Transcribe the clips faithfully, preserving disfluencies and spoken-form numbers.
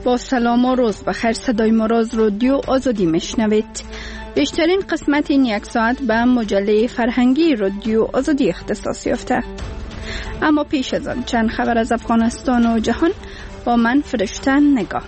با سلام و روز بخیر، صدای ما را از رادیو آزادی میشنوید. بیشترین قسمت این یک ساعت به مجله فرهنگی رادیو آزادی اختصاص یافته. اما پیش از آن چند خبر از افغانستان و جهان با من فرشته نگاه.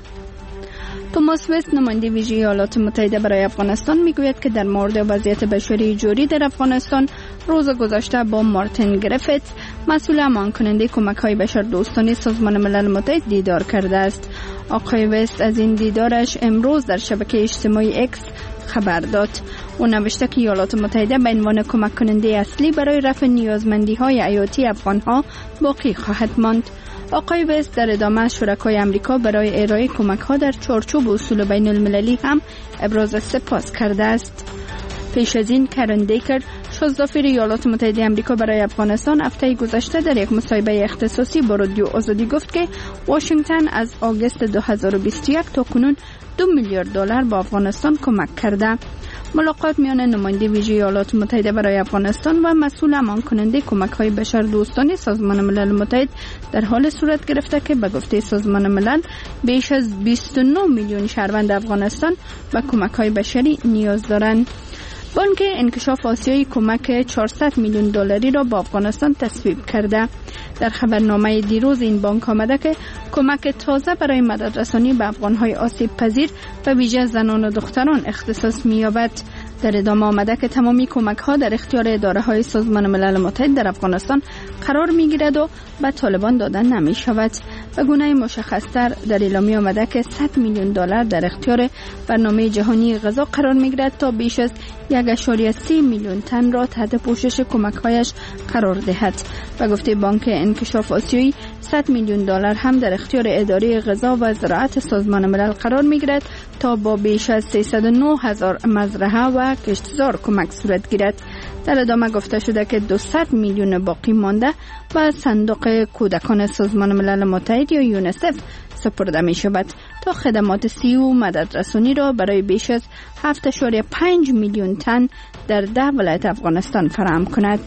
توماس وست، نماینده ویژه ایالات متحده برای افغانستان، میگوید که در مورد وضعیت بشری جوری در افغانستان روز گذشته با مارتین گریفیت، مسئول امان کننده کمک‌های بشردوستانه سازمان ملل متحد دیدار کرده است. آقای وست از این دیدارش امروز در شبکه اجتماعی اکس خبر داد. او نوشته که ایالات متحده به عنوان کمک کننده اصلی برای رفع نیازمندی‌های حیاتی افغان‌ها باقی خواهد ماند. آقای وست در ادامه شرکای امریکا برای ارائه کمک‌ها در چارچوب اصول بین المللی هم ابراز سپاس کرده است. پیش از این کرن دیکر، شازدافیر ایالات متحده آمریکا برای افغانستان، هفته گذشته در یک مصاحبه اختصاصی با رادیو آزادی گفت که واشنگتن از آگوست دو هزار و بیست و یک تا کنون دو میلیارد دلار با افغانستان کمک کرده. ملاقات میان نماینده ویژه ایالات متحده برای افغانستان و مسئول امان کننده کمک‌های بشردوستانه سازمان ملل متحد در حال صورت گرفته که به گفته سازمان ملل بیش از بیست و نه میلیون شهروند افغانستان به کمک‌های بشری نیاز دارند. بانک انکشاف آسیایی کمک چهارصد میلیون دلاری را با افغانستان تصویب کرده. در خبرنامه دیروز این بانک آمده که کمک تازه برای مددرسانی به افغان‌های آسیب پذیر و ویژه زنان و دختران اختصاص می‌یابد. در ادامه آمده که تمامی کمک‌ها در اختیار اداره‌های سازمان ملل متحد در افغانستان قرار می‌گیرد و به طالبان داده نمی‌شود. به گونه مشخص‌تر در اعلامیه آمده که صد میلیون دلار در اختیار برنامه جهانی غذا قرار می‌گیرد تا بیش از یک ممیز سه میلیون تن را تحت پوشش کمک‌هایش قرار دهد. به گفته بانک انکشاف آسیایی، صد میلیون دلار هم در اختیار اداره غذا و زراعت سازمان ملل قرار می‌گیرد تا با بیش از سیصد و نه هزار مزرعه و کشتزار کمک صورت گیرد. در ادامه گفته شده که دویست میلیون باقی مانده و صندوق کودکان سازمان ملل متحد یا یونیسف سپرده می شود تا خدمات صحی و مددرسانی را برای بیش از هفت ممیز پنج میلیون تن در ده ولایت افغانستان فراهم کند.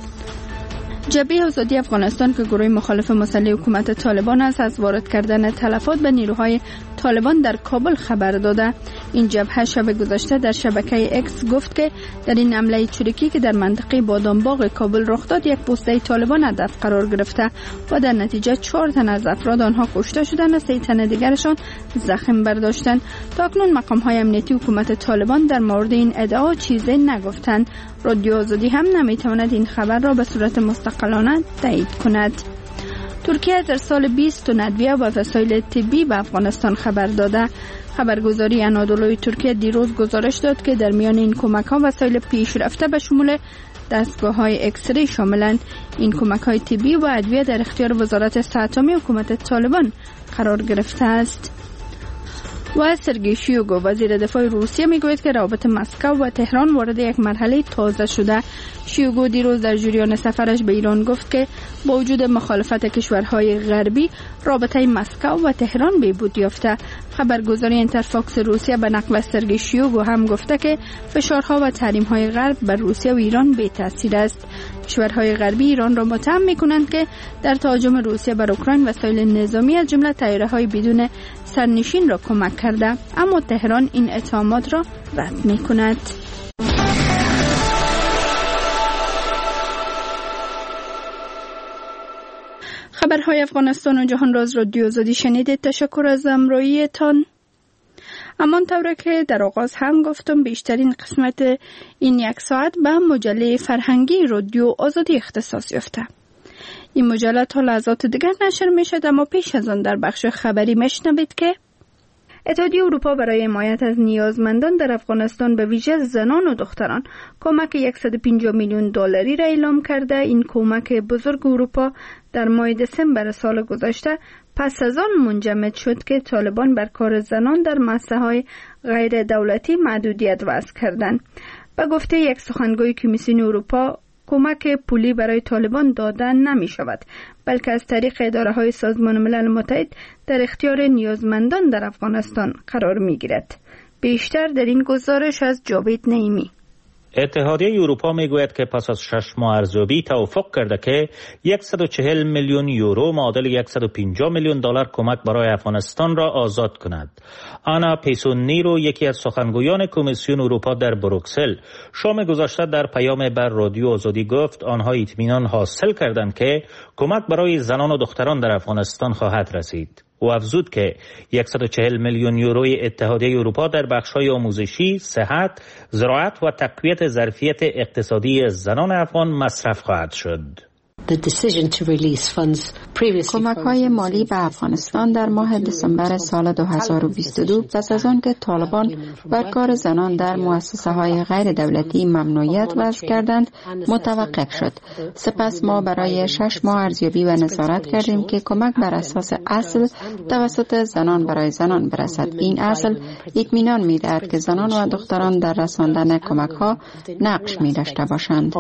جبهه آزادی افغانستان که گروه مخالف مسلح حکومت طالبان است، از وارد کردن تلفات به نیروهای طالبان در کابل خبر داده. این جبهه شب گذشته در شبکه اکس گفت که در این حمله چریکی که در منطقه بادامباغ کابل رخ داد، یک پوسته طالبان هدف قرار گرفته و در نتیجه چهار تن از افراد آنها کشته شدند و سه تن دیگرشان زخم برداشتند. تاکنون مقام‌های امنیتی حکومت طالبان در مورد این ادعا چیزی نگفتند. رادیو آزادی هم نمیتواند این خبر را به صورت مستقلانه تایید کند. ترکیه در سال بیست تن ادویه و وسایل طبی به افغانستان خبر داده. خبرگزاری انادولوی ترکیه دیروز گزارش داد که در میان این کمک‌ها وسایل پیشرفته به شمول دستگاه‌های اکسری شاملند. این کمک‌های طبی و ادویه در اختیار وزارت صحت عامه حکومت طالبان قرار گرفته است. و سرگئی شویگو، وزیر دفاع روسیه، میگوید که روابط مسکو و تهران وارد یک مرحله تازه شده. شویگو دیروز در جریان سفرش به ایران گفت که با وجود مخالفت کشورهای غربی، رابطه مسکو و تهران بهبود یافته. خبرگزاری اینترفاکس روسیه به نقل از سرگئی شویگو هم گفته که فشارها و تحریم‌های غرب بر روسیه و ایران بی تاثیر است. کشورهای غربی ایران را متهم می‌کنند که در تهاجم روسیه بر اوکراین وسایل نظامی از جمله طیاره‌های بدون سرنشین را کمک کرده، اما تهران این اتهامات را رد می‌کند. خبرهای افغانستان و جهان را از رادیو آزادی شنیدید. تشکر از همراهیتان. همان طوری که در آغاز هم گفتم، بیشترین قسمت این یک ساعت به مجله فرهنگی رادیو آزادی اختصاص یافته. این مجله تا لحظات دیگر نشر می شد، اما پیش از آن در بخش خبری میشنوید که اتحادیه اروپا برای حمایت از نیازمندان در افغانستان به ویژه زنان و دختران کمک صد و پنجاه میلیون دلاری را اعلام کرده. این کمک بزرگ اروپا در ماه دسامبر سال گذشته پس از آن منجمد شد که طالبان بر کار زنان در مؤسسه‌های غیر دولتی محدودیت وضع کردند. به گفته یک سخنگوی کمیسیون اروپا، کمک پولی برای طالبان داده نمی شود، بلکه از طریق اداره‌های سازمان ملل متحد در اختیار نیازمندان در افغانستان قرار می گیرد. بیشتر در این گزارش از جاوید نعیمی. اتحادیه اروپا میگوید که پس از شش ماه ارزیابی توافق کرده که صد و چهل میلیون یورو معادل صد و پنجاه میلیون دلار کمک برای افغانستان را آزاد کند. آنا پیسونیرو، یکی از سخنگویان کمیسیون اروپا در بروکسل، شام گذشته در پیام بر رادیو آزادی گفت آنها اطمینان حاصل کردند که کمک برای زنان و دختران در افغانستان خواهد رسید. او افزود که صد و چهل میلیون یوروی اتحادیه اروپا در بخش‌های آموزشی، صحت، زراعت و تقویت ظرفیت اقتصادی زنان افغان مصرف خواهد شد. کمک‌های مالی به افغانستان در ماه دسامبر سال دو هزار و بیست و دو پس از آن که طالبان بر کار زنان در مؤسسه‌های غیر دولتی ممنوعیت وضع کردند متوقف شد. سپس ما برای شش ماه ارزیابی و نظارت کردیم که کمک بر اساس اصل توسط زنان برای زنان برسد. این اصل اطمینان می‌دهد که زنان و دختران در رساندن کمک‌ها نقش می‌داشته باشند.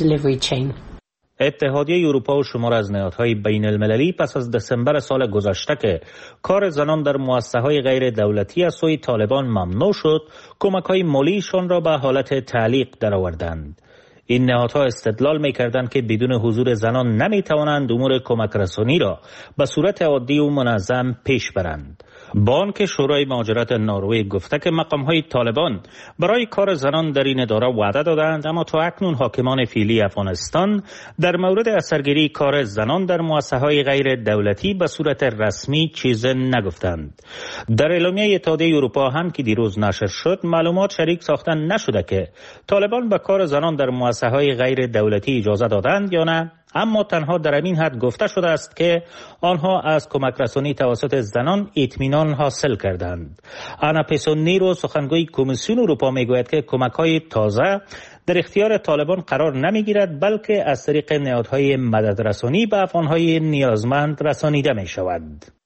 اتحادیه اروپا و شمار از نهادهای بین المللی پس از دسامبر سال گذشته که کار زنان در مؤسسه‌های غیر دولتی از سوی طالبان ممنوع شد، کمک‌های مالیشان را به حالت تعلیق درآوردند. این نهادها استدلال می‌کردند که بدون حضور زنان نمی‌توانند امور کمک رسانی را به صورت عادی و منظم پیش برند. بانک شورای مهاجرت نروژ گفته که مقام‌های طالبان برای کار زنان در این اداره وعده دادند، اما تا اکنون حاکمان فعلی افغانستان در مورد اثرگیری کار زنان در مؤسسه‌های غیر دولتی به صورت رسمی چیز نگفتند. در اعلامیه اتحادیه اروپا هم که دیروز نشر شد، معلومات شریک ساخته نشده که طالبان به کار زنان در مؤسسه‌های غیر دولتی اجازه دادند یا نه، اما تنها در این حد گفته شده است که آنها از کمک رسانی توسط زنان اطمینان حاصل کردند. آنا پیسونیرو، سخنگوی کمیسیون اروپا، میگوید که کمک‌های تازه در اختیار طالبان قرار نمیگیرد، بلکه از طریق نهادهای مددرسانی به افغان‌های نیازمند رسانیده می‌شود.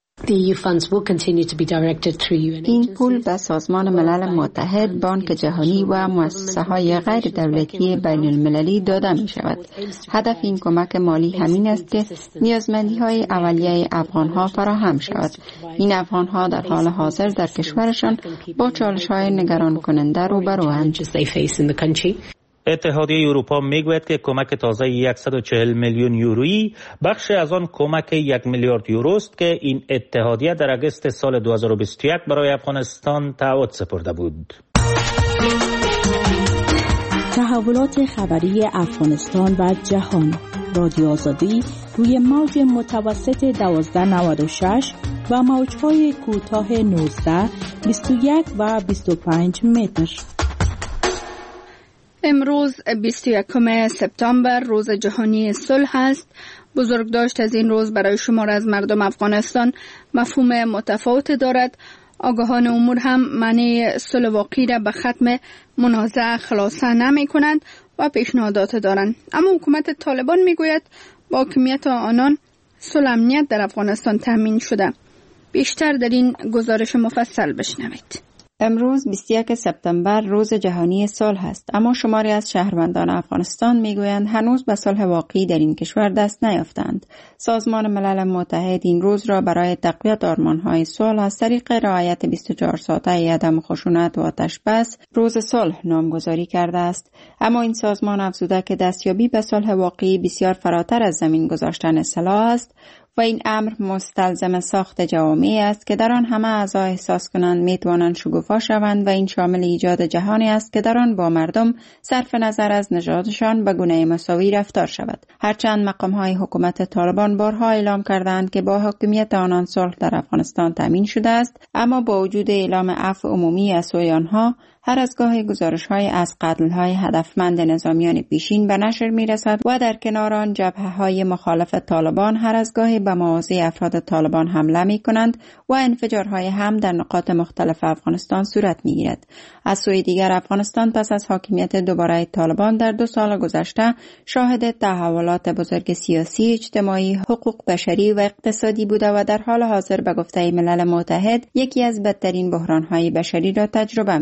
این پول به سازمان ملل متحد، بانک جهانی و مؤسسه‌های غیر دولتی بین المللی داده می شود. هدف این کمک مالی همین است که نیازمندی‌های اولیه افغان‌ها فراهم شود. این افغان‌ها در حال حاضر در کشورشان با چالش‌های نگران کننده روبروند. اتحادیه اروپا میگوید که کمک تازه صد و چهل میلیون یورویی بخش از آن کمک یک میلیارد یورو است که این اتحادیه در آگوست سال دو هزار و بیست و یک برای افغانستان تعهد سپرده بود. تحولات خبری افغانستان و جهان. رادیو آزادی روی موج متوسط دوازده نود و شش و موج‌های کوتاه نوزده، بیست و یک و بیست و پنج متر. امروز بیست و یکم سپتامبر روز جهانی صلح است. بزرگداشت از این روز برای شمار از مردم افغانستان مفهوم متفاوت دارد. آگاهان امور هم معنی صلح واقعی را به ختم منازعه خلاصه نمی کنند و پیشنهادات دارند. اما حکومت طالبان می گوید با حاکمیت آنان صلح امنیت در افغانستان تامین شده. بیشتر در این گزارش مفصل بشنوید. امروز بیست و یک سپتامبر روز جهانی صلح است، اما شماری از شهروندان افغانستان میگویند هنوز به صلح واقعی در این کشور دست نیافتند. سازمان ملل متحد این روز را برای تقویت آرمان‌های صلح از طریق رعایت بیست و چهار ساعته عدم خشونت و آتش بس روز صلح نامگذاری کرده است. اما این سازمان افزوده که دستیابی به صلح واقعی بسیار فراتر از زمین گذاشتن سلاح است و این امر مستلزم ساخت جوامعی است که در آن همه اعضا احساس کنند میتوانند شکوفا شوند و این شامل ایجاد جهانی است که در آن با مردم صرف نظر از نژادشان به گونه مساوی رفتار شود. هرچند مقام‌های حکومت طالبان بارها اعلام کردند که با حاکمیت آنان صلح در افغانستان تامین شده است، اما با وجود اعلام عفو عمومی از سوی آنها، هر از گاهی گزارش‌های از قتل‌های هدفمند نظامیان پیشین به نشر می‌رسد و در کنار آن جبهه‌های مخالف طالبان هر از گاهی به مواضع افراد طالبان حمله می‌کنند و انفجارهای هم در نقاط مختلف افغانستان صورت می‌گیرد. از سوی دیگر افغانستان پس از حاکمیت دوباره طالبان در دو سال گذشته شاهد تحولات بزرگ سیاسی، اجتماعی، حقوق بشری و اقتصادی بوده و در حال حاضر به گفته ملل متحد یکی از بدترین بحران‌های بشری را تجربه می‌کند.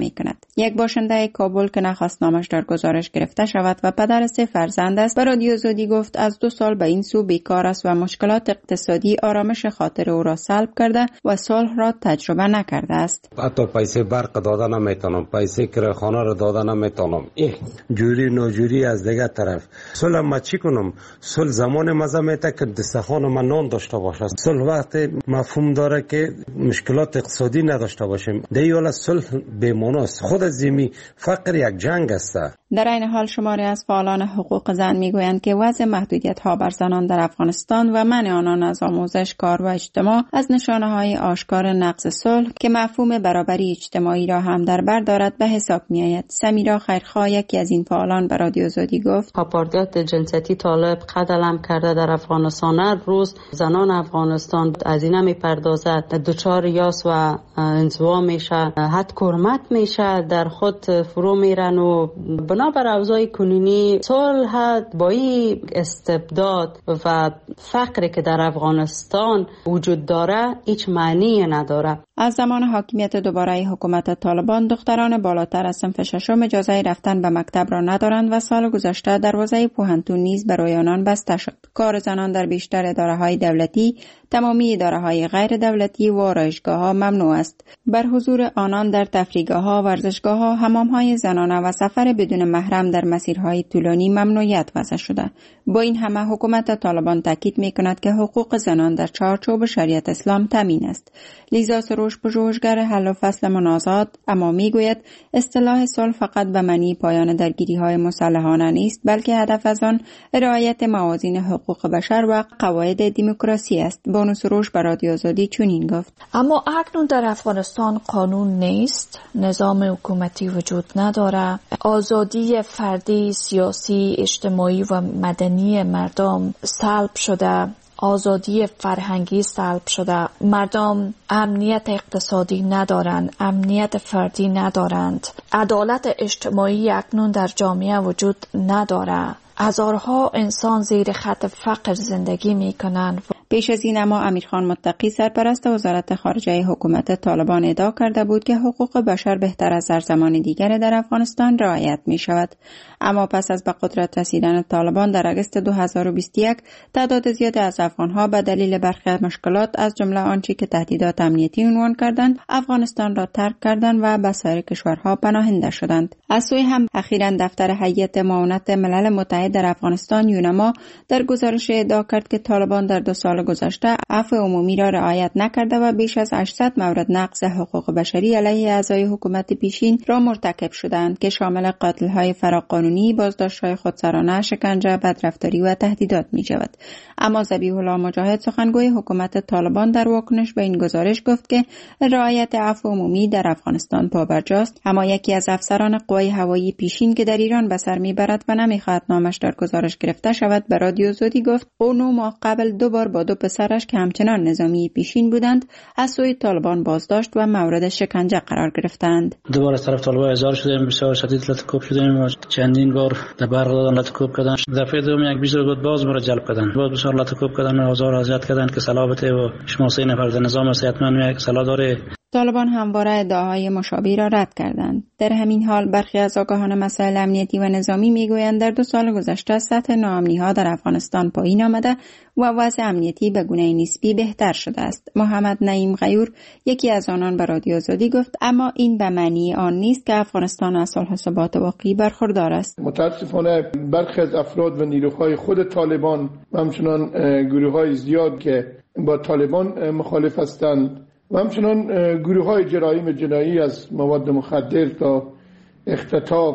یک باشنده کابل که نخواست نامش در گزارش گرفته شود و پدر سه فرزند است به رادیو آزادی گفت از دو سال به این سو بیکار است و مشکلات اقتصادی آرامش خاطر او را سلب کرده و صلح را تجربه نکرده است. حتی پیسه برق دادن نمیتونم، پیسه کرایه خانه را دادن نمیتونم. جوری نوجوری از دیگه طرف. صلح ما چی کنم؟ صلح زمان مزه میته که دستخوان من نان داشته باشه. صلح وقتی مفهوم داره که مشکلات اقتصادی نداشته باشیم. دیال صلح بی‌معناست. خود از زمین فقر یک جنگ است. در این حال شماری از فعالان حقوق زن میگویند که وضع محدودیت‌ها بر زنان در افغانستان و منع آنان از آموزش، کار و اجتماع از نشانه‌های آشکار نقض صلح که مفهوم برابری اجتماعی را هم در بر دارد به حساب می‌آید. سمیرا خیرخواه یکی از این فعالان به رادیو آزادی گفت: آپارتاید جنسیتی طالب قدم کرده در افغانستان. هر روز زنان افغانستان از این میپردازد دچار یاس و انزوا میشه، حد کرمت میشه، در خود فرو میرن و بنابر اوضاع کنونی صلح با این استبداد و فقری که در افغانستان وجود داره هیچ معنی نداره. از زمان حاکمیت دوباره حکومت طالبان دختران بالاتر از صنف ششم اجازه رفتن به مکتب را ندارند و سال گذشته دروازه پوهنتون نیز برای آنان بسته شد. کار زنان در بیشتر اداره‌های دولتی، تمامی اداره‌های غیر دولتی و آرایشگاه‌ها ممنوع است. بر حضور آنان در تفریحگاه‌ها، ورزشگاه‌ها، حمام‌های زنانه و سفر بدون محرم در مسیرهای طولانی ممنوعیت وضع شده. با این همه حکومت طالبان تاکید می‌کند که حقوق زنان در چارچوب شریعت اسلام تامین است. لیزا سروش پژوهشگر حل و فصل منازعات اما میگوید اصطلاح صلح فقط به معنی پایان درگیری‌های مسلحانه نیست، بلکه هدف از آن رعایت موازین حقوق بشر و قواعد دموکراسی است. بانو سروش به رادیو آزادی چنین گفت: اما اکنون در افغانستان قانون نیست، نظام حکومتی وجود نداره، آزادی فردی، سیاسی، اجتماعی و مدنی مردم سلب شده، آزادی فرهنگی سلب شده، مردم امنیت اقتصادی ندارند، امنیت فردی ندارند، عدالت اجتماعی اکنون در جامعه وجود نداره، هزارها انسان زیر خط فقر زندگی میکنند. پیش از این اما امیرخان متقی سرپرست وزارت خارجه حکومت طالبان ادعا کرده بود که حقوق بشر بهتر از هر زمان دیگر در افغانستان رعایت می شود. اما پس از به قدرت رسیدن طالبان در اگست دو هزار و بیست و یک تعداد زیاد از افغانها به دلیل برخی مشکلات از جمله آنچه که تهدیدات امنیتی عنوان کردند افغانستان را ترک کردند و به سایر کشورها پناهنده شدند. از سوی هم اخیراً دفتر هیئت معاونت ملل متحد در افغانستان یونما در گزارش ادعا کرد که طالبان در دو سال گذشته عفو عمومی را رعایت نکرده و بیش از هشتصد مورد نقض حقوق بشری علیه اعضای حکومت پیشین را مرتکب شدند که شامل قتل‌های فراقانونی، بازداشت‌های خودسرانه، شکنجه، بدرفتاری و تهدیدات می‌شود. اما ذبیح الله مجاهد سخنگوی حکومت طالبان در واکنش به این گزارش گفت که رعایت عفو عمومی در افغانستان پابرجاست. اما یکی از افسران قوای هوایی پیشین که در ایران به سر می‌برد و نمی‌خواهد نامش در گزارش گرفته شود به رادیو آزادی گفت او نه ماه قبل دو بار با دو پسرش که همچنان نظامی پیشین بودند از سوی طالبان بازداشت و مورد شکنجه قرار گرفتند. دوباره از طرف طالبان احضار شدیم، بسیار شدید لطکوب شدیم و چندین بار در برق دادن لطکوب کردن. دفعه دوم یک بیست بود باز مرا جلب کردن، باز بسیار لطکوب کردن و هزار اذیت کردن که سلامت و شما سه نفر در نظام صحتمند یک سلا داره. طالبان همواره ادعاهای مشابه را رد کردند. در همین حال برخی از آگاهان مسائل امنیتی و نظامی میگویند در دو سال گذشته سطح ناامنی‌ها در افغانستان پایین آمده و وضع امنیتی به گونه نسبی بهتر شده است. محمد نعیم غیور یکی از آنان به رادیو آزادی گفت اما این به معنی آن نیست که افغانستان از صلح و ثبات واقعی برخوردار است. متاسفانه برخی از افراد و نیروهای خود طالبان و همچنان گروه‌های زیاد که با طالبان مخالف هستند و همچنان گروه های جرایم جنایی از مواد مخدر تا اختطاف،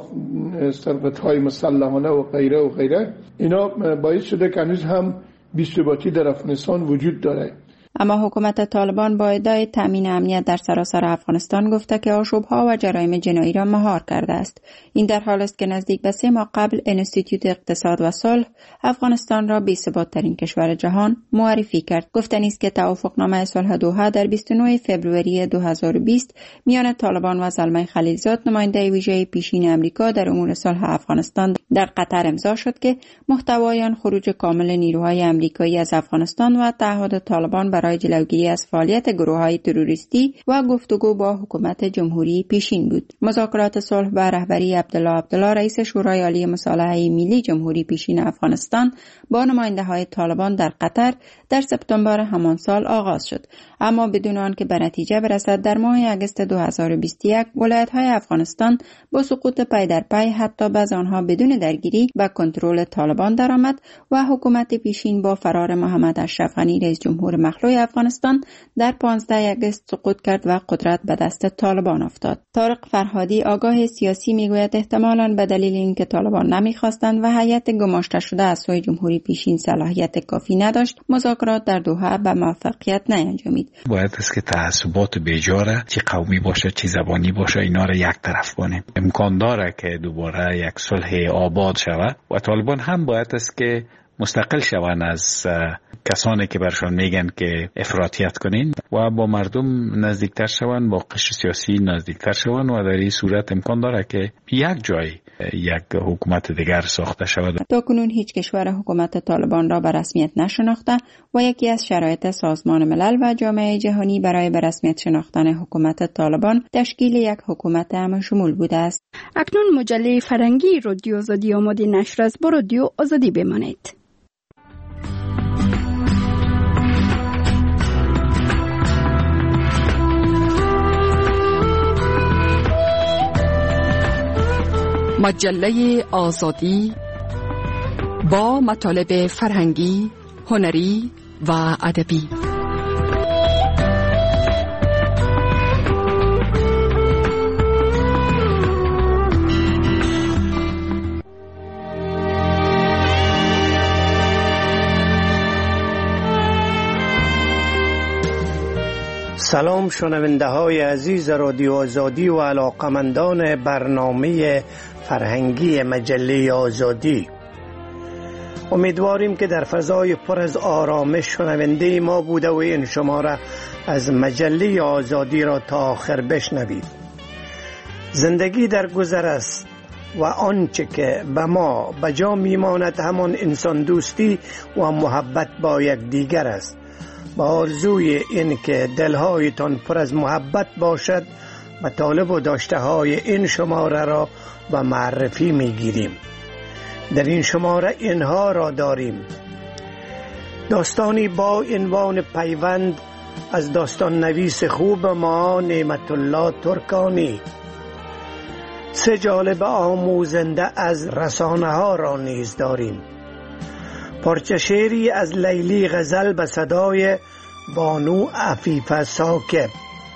سرقت های مسلحانه و غیره و غیره، اینا باعث شده که هنوز هم بی‌ثباتی در افغانستان وجود داره. اما حکومت طالبان با ادعای تامین امنیت در سراسر افغانستان گفته که آشوب‌ها و جرایم جنایی را مهار کرده است. این در حالی است که نزدیک به سه ماه قبل انستیتوت اقتصاد و صلح افغانستان را بی‌ثبات‌ترین کشور جهان معرفی کرد. گفتنی است که توافقنامه صلح دوحه در بیست و نه فوریه دو هزار و بیست میان طالبان و زلمه خلیلزاد نماینده ویژه پیشین امریکا در امور صلح افغانستان در قطر امضا شد که محتوای آن خروج کامل نیروهای امریکایی از افغانستان و تعهد طالبان بر برای جلوگیری از فعالیت گروه‌های تروریستی و گفتگو با حکومت جمهوری پیشین بود. مذاکرات صلح به رهبری عبدالله عبدالله رئیس شورای عالی مصالحه ملی جمهوری پیشین افغانستان با نماینده‌های طالبان در قطر در سپتامبر همان سال آغاز شد، اما بدون آنکه به نتیجه برسد در ماه اگست دو هزار و بیست و یک ولایت‌های افغانستان با سقوط پی در پی حتی بعض آنها بدون درگیری به کنترل طالبان درآمد و حکومت پیشین با فرار محمد اشرف غنی رئیس جمهور مخلوع افغانستان در پانزده اگست سقوط کرد و قدرت به دست طالبان افتاد. طارق فرهادی آگاه سیاسی میگوید احتمالاً به دلیل اینکه طالبان نمیخواستند و هیئت گماشته شده از سوی جمهوری پیشین صلاحیت کافی نداشت، مذاکرات در دوحه به موفقیت نیانجامید. باید است که تعصبات بیجاره، چی قومی باشه چی زبانی باشه، اینا را یک طرف کنیم. امکان داره که دوباره یک صلح آباد شود و طالبان هم باید است که مستقل شوند از کسانی که برشان میگن که افراطیت کنین و با مردم نزدیکتر شوند، با قشر سیاسی نزدیکتر شوند و در این صورت امکان داره که یک جای یک حکومت دیگر ساخته شود. تا کنون هیچ کشور حکومت طالبان را به رسمیت نشناخته و یکی از شرایط سازمان ملل و جامعه جهانی برای به رسمیت شناختن حکومت طالبان تشکیل یک حکومت همشمول بوده است. اکنون مجله فرهنگی رادیو آزادی آماده نشر است. با رادیو آزادی بمانید. مجله آزادی با مطالب فرهنگی، هنری و ادبی. سلام شنونده های عزیز رادیو آزادی و علاقمندان برنامه فرهنگی مجله آزادی. امیدواریم که در فضای پر از آرامش شنونده ما بوده و این شما را از مجله آزادی را تا آخر بشنوید. زندگی در گذر است و آنچه که به ما به جا میماند همان انسان دوستی و محبت با یک دیگر است. با آرزوی این که دلهایتان پر از محبت باشد، مطالب و داشته های این شماره را به معرفی میگیریم. در این شماره اینها را داریم: داستانی با عنوان پیوند از داستان نویس خوب ما نعمت الله ترکانی. سه جالب آموزنده از رسانه ها را نیز داریم. پارچه شعری از لیلی غزل به صدای بانو عفیفه ساکب.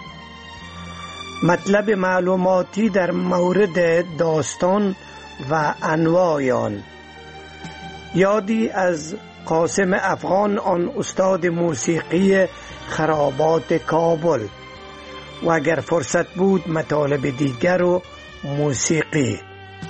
مطلب معلوماتی در مورد داستان و انواع آن. یادی از قاسم افغان، آن استاد موسیقی خرابات کابل. و اگر فرصت بود مطالب دیگر و موسیقی.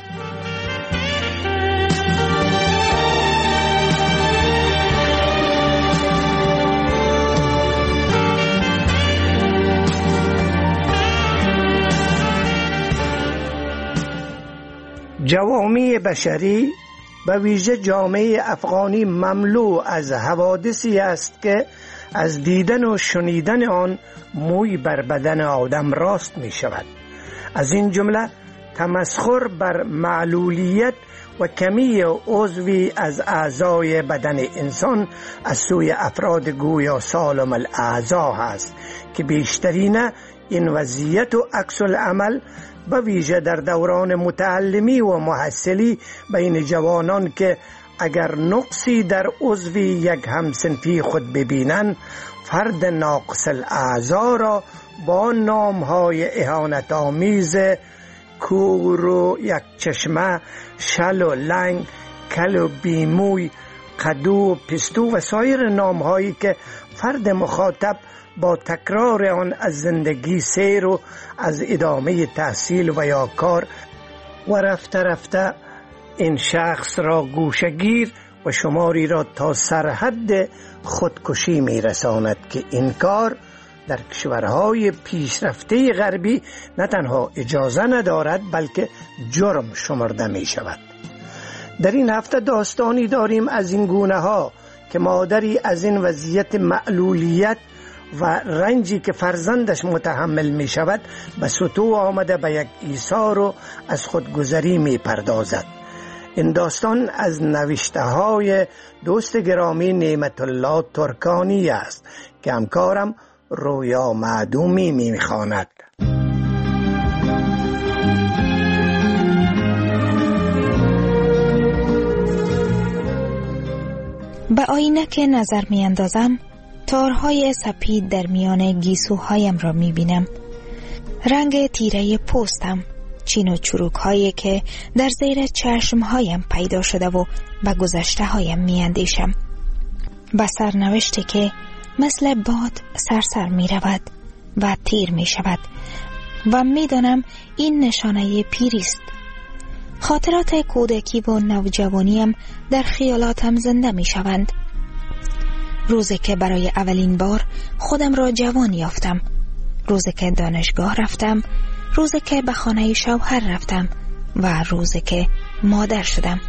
جوامع بشری به ویژه جامعه افغانی مملو از حوادثی است که از دیدن و شنیدن آن موی بر بدن آدم راست می شود. از این جمله تمسخر بر معلولیت و کمی عضوی از اعضای بدن انسان از سوی افراد گویا سالم الاعضا است که بیشترین این وضعیت و عکس العمل به ویژه در دوران متعلمی و محصلی بین جوانان که اگر نقصی در عضوی یک همسنفی خود ببینند، فرد ناقص الاعضا را با نامهای اهانت آمیز کور و یک چشمه، شل و لنگ، کل و بیموی، قدو و پستو و سایر نامهایی که فرد مخاطب با تکرار آن از زندگی سیر و از ادامه تحصیل و یا کار و رفته رفته این شخص را گوشگیر و شماری را تا سرحد خودکشی می رساند که این کار در کشورهای پیشرفته غربی نه تنها اجازه ندارد بلکه جرم شمرده می شود. در این هفته داستانی داریم از این گونه ها که مادری از این وضعیت معلولیت و رنجی که فرزندش متحمل می شود به سطوح آمده به یک ایثار و از خودگذری می پردازد. این داستان از نوشته های دوست گرامی نعمت الله ترکانی است که همکارم رویا معدومی می خواند. به آینه که نظر می اندازم تارهای سپید در میان گیسوهایم را می بینم. رنگ تیره پوستم، چین و چروک هایی که در زیر چشمهایم پیدا شده و به گذشته هایم می اندیشم. به سرنوشتی که مثل باد سرسر می رود و تیر می شود و می دانم این نشانه پیریست. خاطرات کودکی و نوجوانیم در خیالاتم زنده می شوند. روزی که برای اولین بار خودم را جوان یافتم، روزی که دانشگاه رفتم، روزی که به خانه شوهر رفتم و روزی که مادر شدم.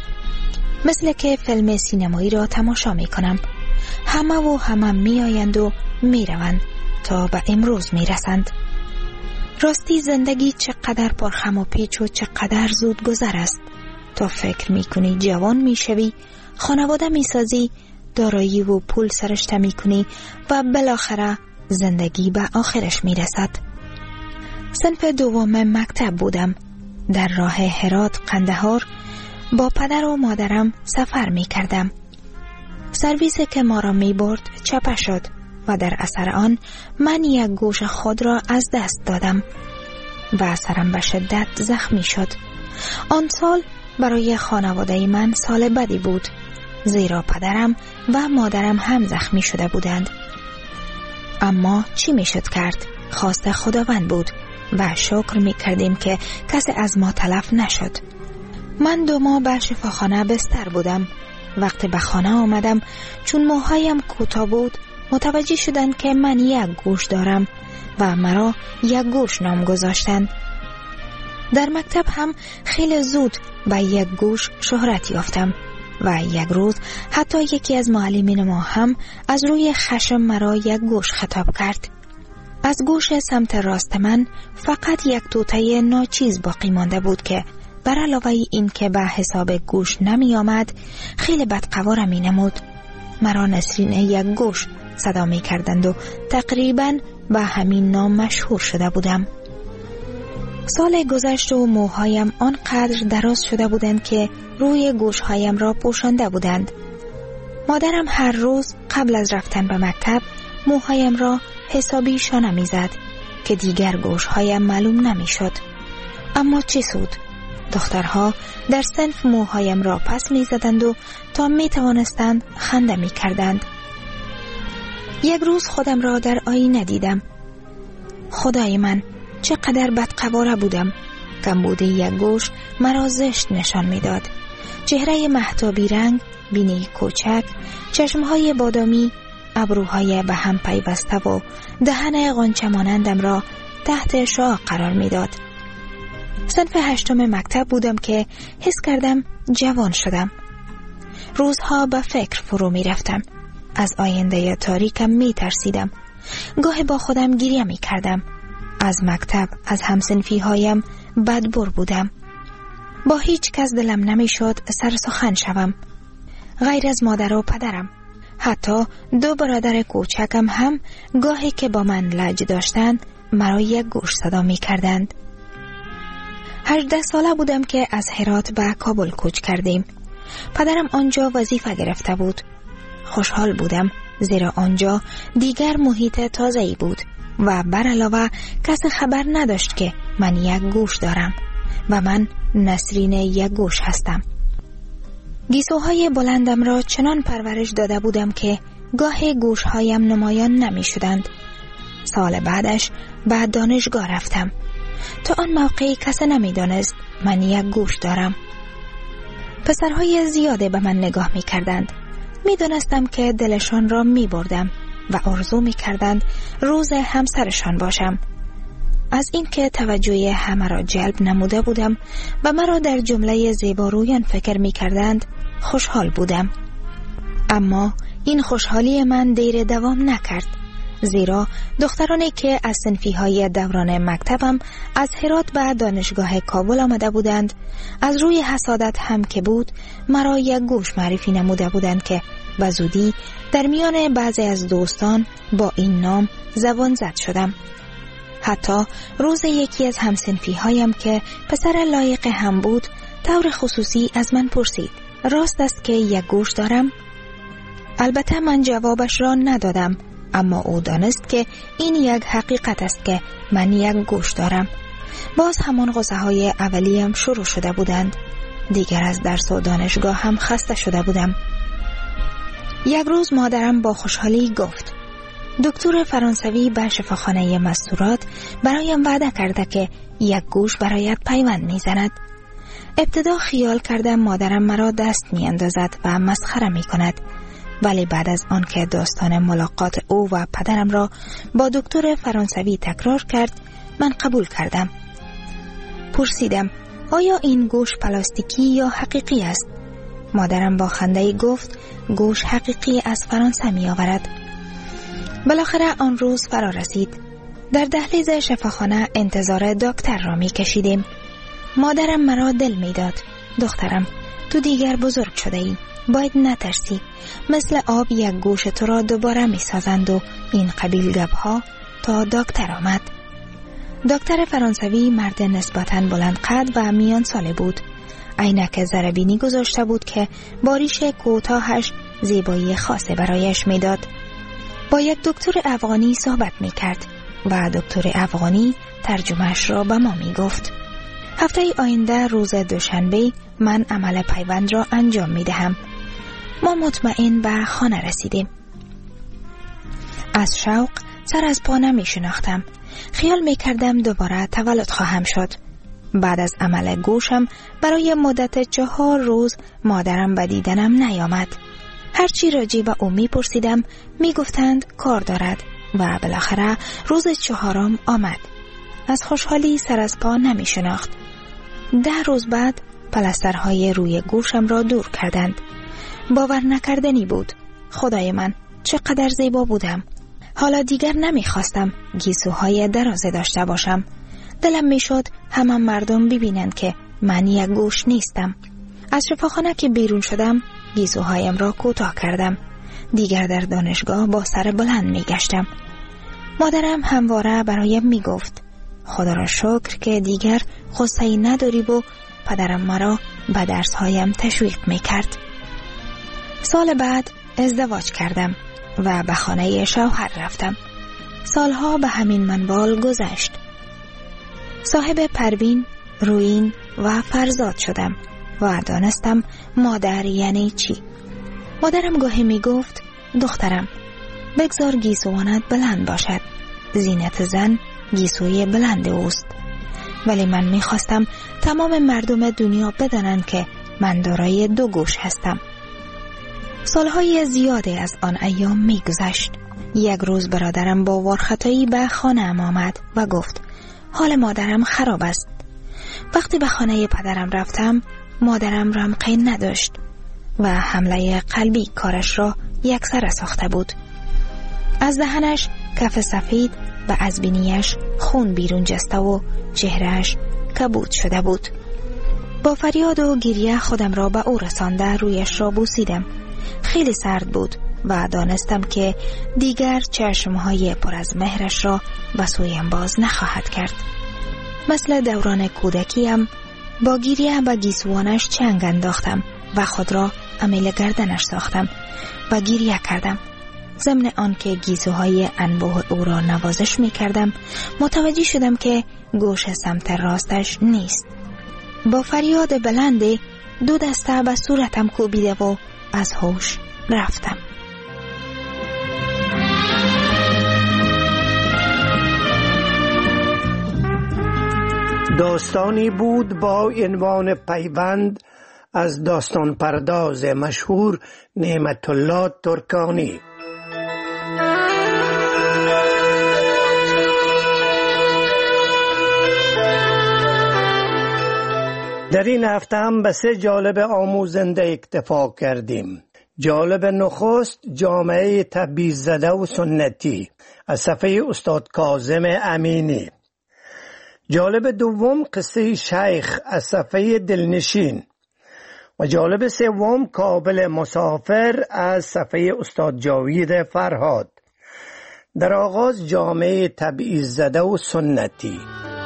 مثل که فیلم سینمایی را تماشا می کنم. همه و همه می آیند و می روند تا به امروز می رسند. راستی زندگی چقدر پرخم و پیچ و چقدر زود گذر است. تا فکر می کنی جوان می شوی، خانواده می سازی، دارایی و پول سرشته می کنی و بالاخره زندگی به آخرش می رسد. صنف دوم مکتب بودم. در راه هرات قندهار با پدر و مادرم سفر می کردم. سرویسی که ما را می برد چپه شد و در اثر آن من یک گوش خود را از دست دادم و سرم به شدت زخمی شد. آن سال برای خانواده من سال بدی بود، زیرا پدرم و مادرم هم زخمی شده بودند. اما چی می شد کرد؟ خواست خداوند بود و شکر می کردیم که کسی از ما تلف نشد. من دو ماه به شفاخانه بستر بودم. وقتی به خانه آمدم، چون موهایم کوتاه بود، متوجه شدند که من یک گوش دارم و مرا یک گوش نام گذاشتند. در مکتب هم خیلی زود به یک گوش شهرت یافتم و یک روز حتی یکی از معلمین ما هم از روی خشم مرا یک گوش خطاب کرد. از گوش سمت راست من فقط یک توته ناچیز باقی مانده بود که بر علاوه این که به حساب گوش نمی آمد، خیلی بدقوارم می نمود. مرا نسرین یک گوش صدا می کردند و تقریبا به همین نام مشهور شده بودم. سال گذشت و موهایم آنقدر دراز شده بودند که روی گوشهایم را پوشانده بودند. مادرم هر روز قبل از رفتن به مکتب موهایم را حسابی شانه می زد که دیگر گوشهایم معلوم نمی شد. اما چه سود؟ دخترها در صنف موهایم را پس می زدند و تا می توانستند خنده می کردند. یک روز خودم را در آینه دیدم. خدای من، چقدر بدقواره بودم. کمبودی یک گوش مرا زشت نشان می داد. چهره مهتابی رنگ، بینی کوچک، چشمهای بادامی، ابروهای به هم پیوسته و دهن غنچه مانندم را تحت شعاع قرار می داد. صنف هشتم مکتب بودم که حس کردم جوان شدم. روزها به فکر فرو می رفتم. از آینده تاریکم می ترسیدم. گاهی با خودم گریه می کردم. از مکتب، از همسنفی هایم بدبر بودم. با هیچ کس دلم نمی شد سر سخن شوم، غیر از مادر و پدرم. حتی دو برادر کوچکم هم گاهی که با من لج داشتند مرا یک گوش صدا می کردند. هجده ساله بودم که از هرات به کابل کوچ کردیم. پدرم آنجا وظیفه گرفته بود. خوشحال بودم زیرا آنجا دیگر محیط تازه‌ای بود و بر علاوه کسی خبر نداشت که من یک گوش دارم و من نسرین یک گوش هستم. گیسوهای بلندم را چنان پرورش داده بودم که گاه گوشهایم نمایان نمی شدند. سال بعدش بعد دانشگاه رفتم. تا آن موقعی کسی نمی دانست من یک گوش دارم. پسرهای زیاده به من نگاه می کردند. می دانستم که دلشان را می بردم و آرزو می کردند روز همسرشان باشم. از این که توجه همه را جلب نموده بودم و مرا در جمله زیبارویان فکر می کردند خوشحال بودم. اما این خوشحالی من دیر دوام نکرد، زیرا دخترانی که از صنفی‌های دوران مکتبم از هرات به دانشگاه کابل آمده بودند، از روی حسادت هم که بود مرا یک گوش معرفی نموده بودند که به زودی در میان بعضی از دوستان با این نام زبان زد شدم. حتی روز یکی از همصنفی‌هایم که پسر لایق هم بود طور خصوصی از من پرسید راست است که یک گوش دارم؟ البته من جوابش را ندادم، اما او دانست که این یک حقیقت است که من یک گوش دارم. باز همان غصه های اولیم شروع شده بودند. دیگر از درس و دانشگاه هم خسته شده بودم. یک روز مادرم با خوشحالی گفت دکتر فرانسوی به شفاخانه مستورات برایم وعده کرده که یک گوش برایت پیوند میزند. ابتدا خیال کردم مادرم مرا دست می اندازد و مسخره می کند، ولی بعد از آن که داستان ملاقات او و پدرم را با دکتر فرانسوی تکرار کرد من قبول کردم. پرسیدم آیا این گوش پلاستیکی یا حقیقی است؟ مادرم با خنده گفت گوش حقیقی از فرانسه می آورد. بالاخره آن روز فرا رسید. در دهلیز شفاخانه انتظار دکتر را می کشیدیم. مادرم مرا دل می داد. دخترم تو دیگر بزرگ شده ای، باید نترسی، مثل آب یک گوش تو را دوباره می سازند و این قبیل گپ‌ها. تا دکتر آمد. دکتر فرانسوی مرد نسبتاً بلند قد و میان ساله بود. عینک زربینی گذاشته بود که با ریش کوتاهش زیبایی خاصی برایش میداد. با یک دکتر افغانی صحبت می کرد و دکتر افغانی ترجمهش را به ما می گفت. هفته آینده روز دوشنبه من عمل پیوند را انجام می دهم. ما مطمئن به خانه رسیدیم. از شوق سر از پا نمی شناختم. خیال می کردم دوباره تولد خواهم شد. بعد از عمل گوشم برای مدت چهار روز مادرم به دیدنم نیامد. هرچی راجع به او می پرسیدم می گفتند کار دارد و بالاخره روز چهارم آمد. از خوشحالی سر از پا نمی شناخت. ده روز بعد پلسترهای روی گوشم را دور کردند. باور نکردنی بود. خدای من چقدر زیبا بودم. حالا دیگر نمی خواستم گیسوهای درازه داشته باشم. دلم می شد همه مردم ببینند که من یک گوش نیستم. از شفاخانه که بیرون شدم گیسوهایم را کوتاه کردم. دیگر در دانشگاه با سر بلند می گشتم. مادرم همواره برایم می گفت خدا را شکر که دیگر غصه‌ای نداری و پدرم مرا به درسهایم تشویق می کرد. سال بعد ازدواج کردم و به خانه شوهر رفتم. سالها به همین منوال گذشت. صاحب پروین، روین و فرزاد شدم و دانستم مادر یعنی چی. مادرم گاهی می گفت دخترم بگذار گیسوانت بلند باشد. زینت زن گیسوی بلند اوست. ولی من می خواستم تمام مردم دنیا بدانند که من دارای دو گوش هستم. سالهای زیاده از آن ایام می گذشت. یک روز برادرم با وارختایی به خانه ام آمد و گفت حال مادرم خراب است. وقتی به خانه پدرم رفتم مادرم رمقی نداشت و حمله قلبی کارش را یک سر ساخته بود. از دهنش کف سفید و از بینیش خون بیرون جسته و چهرهش کبود شده بود. با فریاد و گریه خودم را به او رسانده رویش را بوسیدم. خیلی سرد بود و دانستم که دیگر چشمهای پر از مهرش را به سویم باز نخواهد کرد. مثل دوران کودکیم با گریه به گیسوانش چنگ انداختم و خود را امیل گردنش ساختم و گریه کردم. ضمن آن که گیسوهای انبوه او را نوازش می کردم متوجه شدم که گوش سمت راستش نیست. با فریاد بلندی دو دسته به صورتم کوبیده و از هوش رفتم. داستانی بود با عنوان پیوند از داستان پرداز مشهور نعمت الله ترکانی. در این هفته هم به سه جالب آموزنده اکتفا کردیم. جالب نخست جامعه تبعیض زده و سنتی از صفحه استاد کاظم امینی. جالب دوم قصه شیخ از صفحه دلنشین و جالب سوم کابل مسافر از صفحه استاد جاوید فرهاد. در آغاز جامعه تبعیض زده و سنتی.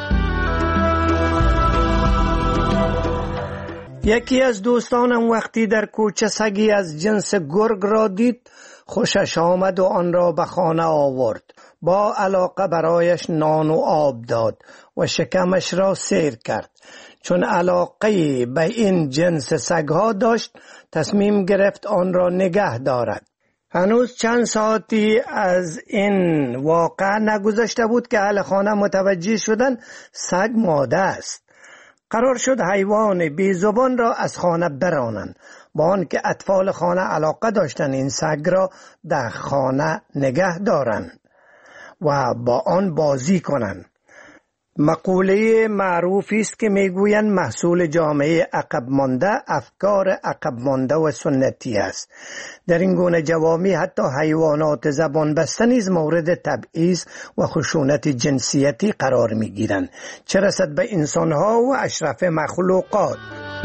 یکی از دوستانم وقتی در کوچه سگی از جنس گرگ را دید خوشش آمد و آن را به خانه آورد. با علاقه برایش نان و آب داد و شکمش را سیر کرد. چون علاقه به این جنس سگها داشت تصمیم گرفت آن را نگه دارد. هنوز چند ساعتی از این واقعه نگذشته بود که اهل خانه متوجه شدند سگ ماده است. قرار شد حیوان بی زبان را از خانه برانند، با آنکه اطفال خانه علاقه داشتند این سگ را در خانه نگه دارند و با آن بازی کنند. مقوله معروفی است که میگویند محصول جامعه عقب مانده افکار عقب مانده و سنتی است. در این گونه جوامع حتی حیوانات زبان بسته نیز مورد تبعیض و خشونت جنسیتی قرار میگیرند، چه رسد به انسانها و اشرف مخلوقات.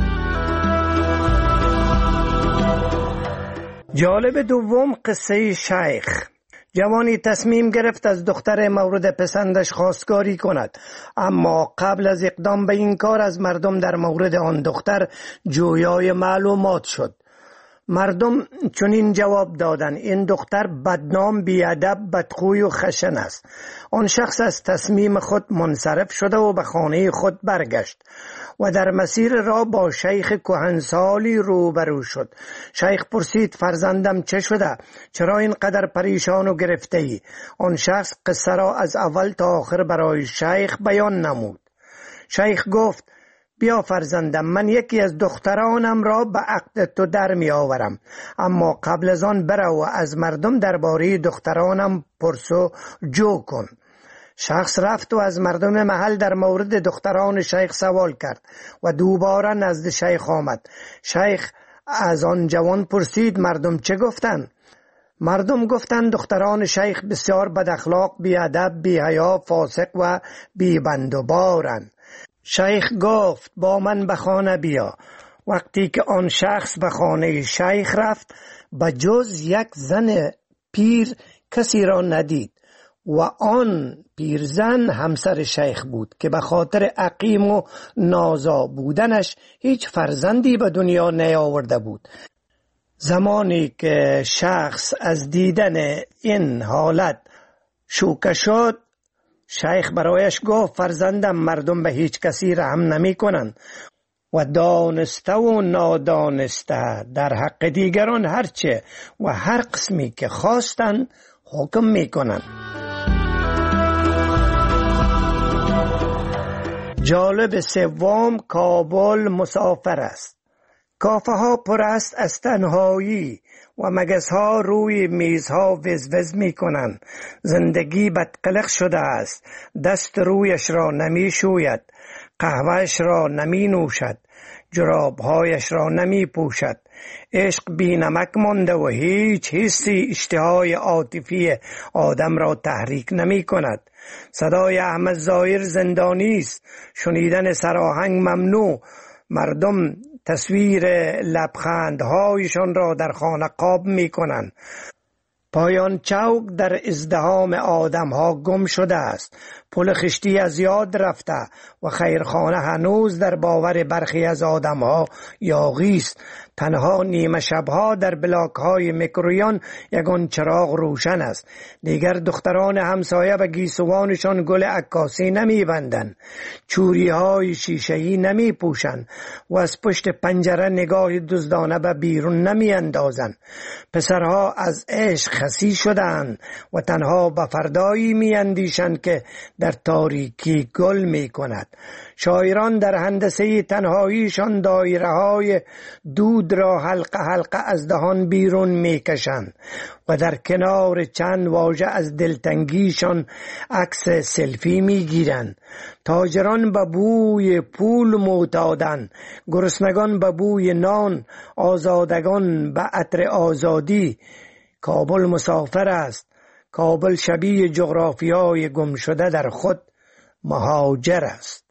جالب دوم قصه شیخ. جوانی تصمیم گرفت از دختر مورد پسندش خواستگاری کند، اما قبل از اقدام به این کار از مردم در مورد آن دختر جویای معلومات شد. مردم چنین جواب دادند این دختر بدنام، بیادب، بدخوی و خشن است. آن شخص از تصمیم خود منصرف شده و به خانه خود برگشت و در مسیر راه با شیخ کهنسالی روبرو شد. شیخ پرسید فرزندم چه شده؟ چرا اینقدر پریشان و گرفته ای؟ آن شخص قصه را از اول تا آخر برای شیخ بیان نمود. شیخ گفت بیا فرزندم، من یکی از دخترانم را به عقد تو در می آورم، اما قبل از آن برو و از مردم درباره دخترانم پرسو جو کن. شخص رفت و از مردم محل در مورد دختران شیخ سوال کرد و دوباره نزد شیخ آمد. شیخ از آن جوان پرسید مردم چه گفتند؟ مردم گفتند دختران شیخ بسیار بد اخلاق، بی ادب، بی حیا، فاسق و بی بند و بارند. شیخ گفت با من به خانه بیا. وقتی که آن شخص به خانه شیخ رفت به جز یک زن پیر کسی را ندید و آن پیرزن همسر شیخ بود که به خاطر عقیم و نازا بودنش هیچ فرزندی به دنیا نیاورده بود. زمانی که شخص از دیدن این حالت شوکه شد، شیخ برایش گفت فرزندم مردم به هیچ کسی رحم نمی کنند و دانسته و نادانسته در حق دیگران هرچه و هر قسمی که خواستند حکم می کنند. جالب سوم کابل مسافر است. کافه ها پر است از تنهایی و مگس ها روی میز ها وزوز می کنند. زندگی بدقلق شده است. دست رویش را نمی شوید، قهوهش را نمی نوشد، جراب هایش را نمی پوشد. عشق بی نمک مانده و هیچ حسی اشتهای عاطفی آدم را تحریک نمی کند. صدای احمد ظاهر زندانی است، شنیدن سراهنگ ممنوع. مردم تصویر لبخندهایشان را در خانه قاب می کنند. پایان چوک در ازدحام آدم ها گم شده است. پل خشتی از یاد رفته و خیرخانه هنوز در باور برخی از آدم ها یاغی است. تنها نیمه شبها در بلاک های میکرویان یگان چراغ روشن است. دیگر دختران همسایه و گیسوانشان گل عکاسی نمی بندند، چوری های شیشه‌ای نمی پوشند و از پشت پنجره نگاه دزدانه به بیرون نمی اندازند. پسرها از عشق خسی شدند و تنها به فردایی می اندیشند که در تاریکی گل می کند. شاعران در هندسه تنهاییشان دایره های دود را حلقه حلقه از دهان بیرون می کشند و در کنار چند واژه از دلتنگیشان عکس سلفی می گیرند. تاجران به بوی پول معتادند، گرسنگان به بوی نان، آزادگان به عطر آزادی. کابل مسافر است، کابل شبیه جغرافیای گم شده در خود مهاجر است.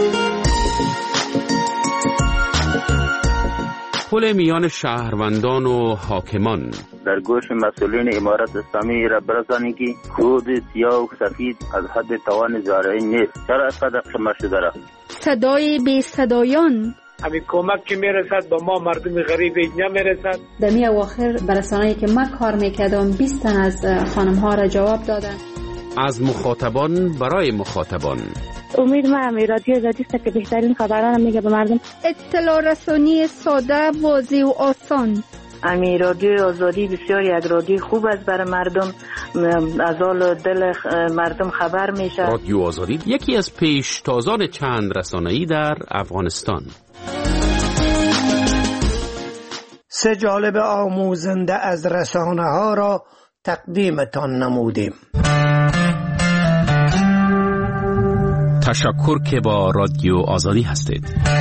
پل میان شهروندان و حاکمان در گوش مسئولین امارت اسلامی را برسانی که خود سیاه و سفید از حد توان زارعی نیست. چرا اینقدر خمه شده را؟ صدای بی صدایان، همین کمک که میرسد با ما مردم غریب نمیرسد. در می اواخر برسانه‌ای که من کار میکردم بیست تن از خانم ها را جواب دادن. از مخاطبان برای مخاطبان. امید من رادیو آزادی است که بهترین خبران میگه به مردم. اطلاع رسانی ساده، واضح و آسان. امی رادیو آزادی بسیار یک رادیو خوب است برای مردم، از حال دل مردم خبر میشه. رادیو آزادی یکی از پیشتازان چند رسانه‌ای در افغانستان. سه جالب آموزنده از رسانه ها را تقدیمتان نمودیم. تشکر که با رادیو آزادی هستید.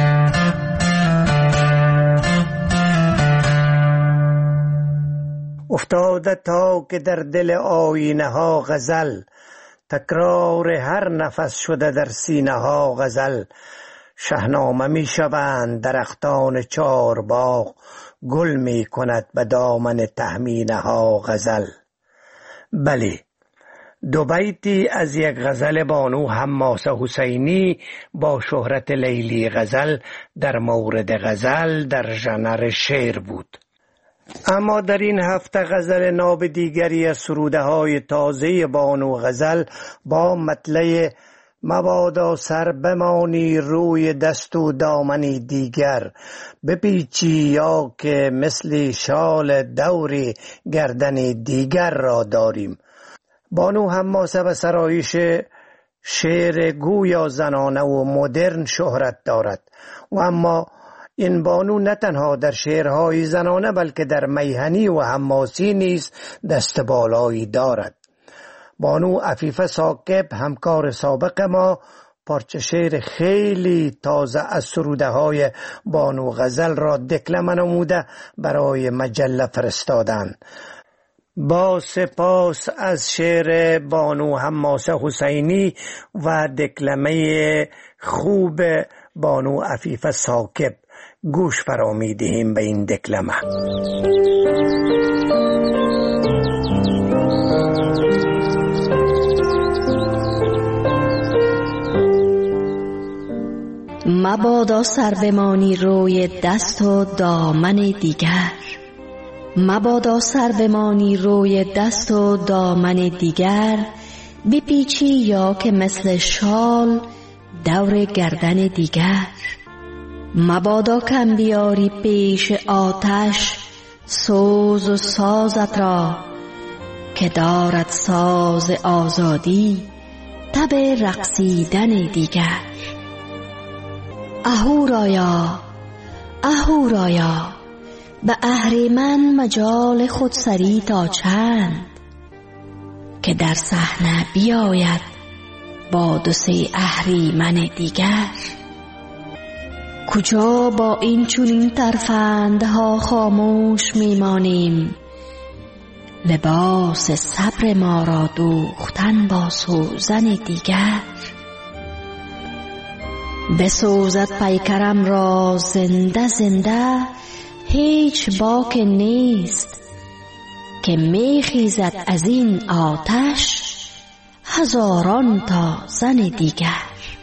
افتاده تا که در دل آینه ها غزل، تکرار هر نفس شده در سینه ها غزل. شهنامه می شوند درختان چار باغ، گل می کند به دامن تهمینه ها غزل. بله، دو بیتی از یک غزل بانو حماسه حسینی با شهرت لیلی غزل در مورد غزل در ژانر شعر بود. اما در این هفته غزل ناب دیگری از سروده های تازه بانو غزل با مطلع مبادا سر بمانی روی دست و دامنی دیگر، بپیچی یا که مثل شال دوری گردن دیگر را داریم. بانو حماسه و سرایش شعر گویا زنانه و مدرن شهرت دارد و اما این بانو نه تنها در شعرهای زنانه بلکه در میهنی و حماسی نیز دست بالایی دارد. بانو عفیفه ثاقب همکار سابق ما پارچه شعر خیلی تازه از سروده های بانو غزل را دکلمه نموده برای مجله فرستادن. با سپاس از شعر بانو حماسه حسینی و دکلمه خوب بانو عفیفه ثاقب گوش فرامی دهیم به این دکلمه. مبادا سر بمانی روی دست و دامن دیگر، مبادا سر بمانی روی دست و دامن دیگر، بپیچی یا که مثل شال دور گردن دیگر. مبادا کم بیاری پیش آتش سوز و سازت را، که دارد ساز آزادی تب رقصیدن دیگر. اهورایا اهورایا به اهریمن مجال خودسری تا چند، که در صحنه بیاید با دو سه اهریمن دیگر. کجا با این چنین ترفندها خاموش میمانیم، لباس صبر ما را دوختن با سوزن دیگر. بسوزد پیکرم را زنده زنده هیچ باک نیست، که میخیزد از این آتش هزاران تا زن دیگر.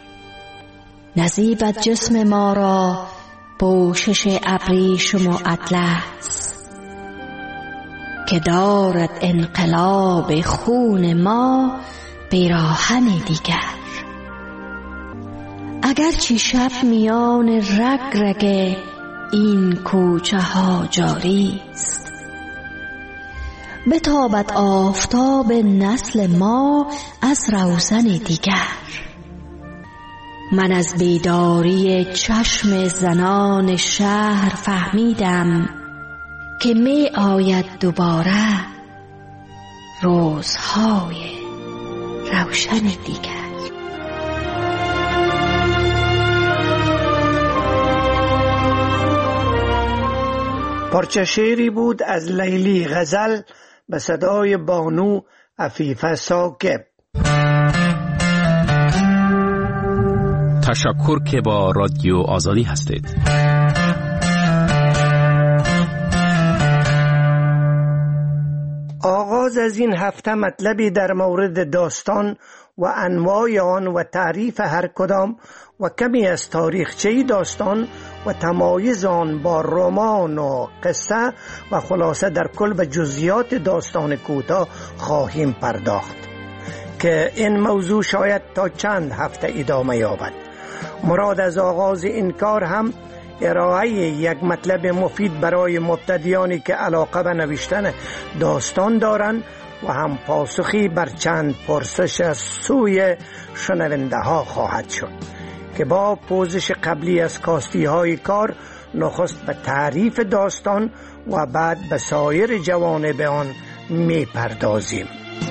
نزیبد جسم ما را پوشش ابریشم و اطلس، که دارد انقلاب خون ما پیراهن دیگر. اگرچه شب میان رگ رگ این کوچه ها جاری است، بتابد آفتاب نسل ما از روزن دیگر. من از بیداری چشم زنان شهر فهمیدم که می آید دوباره روزهای روشن دیگر. پارچه شعری بود از لیلی غزل به صدای بانو عفیفه ثاقب. تشکر که با رادیو آزادی هستید. آغاز از این هفته مطلبی در مورد داستان و انواع آن و تعریف هر کدام و کمی از تاریخچه داستان و تمایز آن با رمان و قصه و خلاصه در کل به جزئیات داستان کوتاه خواهیم پرداخت که این موضوع شاید تا چند هفته ادامه یابد. مراد از آغاز این کار هم ارائه یک مطلب مفید برای مبتدیانی که علاقه به نوشتن داستان دارند و هم پاسخی بر چند پرسش از سوی شنونده ها خواهد شد که با پوزش قبلی از کاستی های کار نخست به تعریف داستان و بعد به سایر جوانب آن می پردازیم.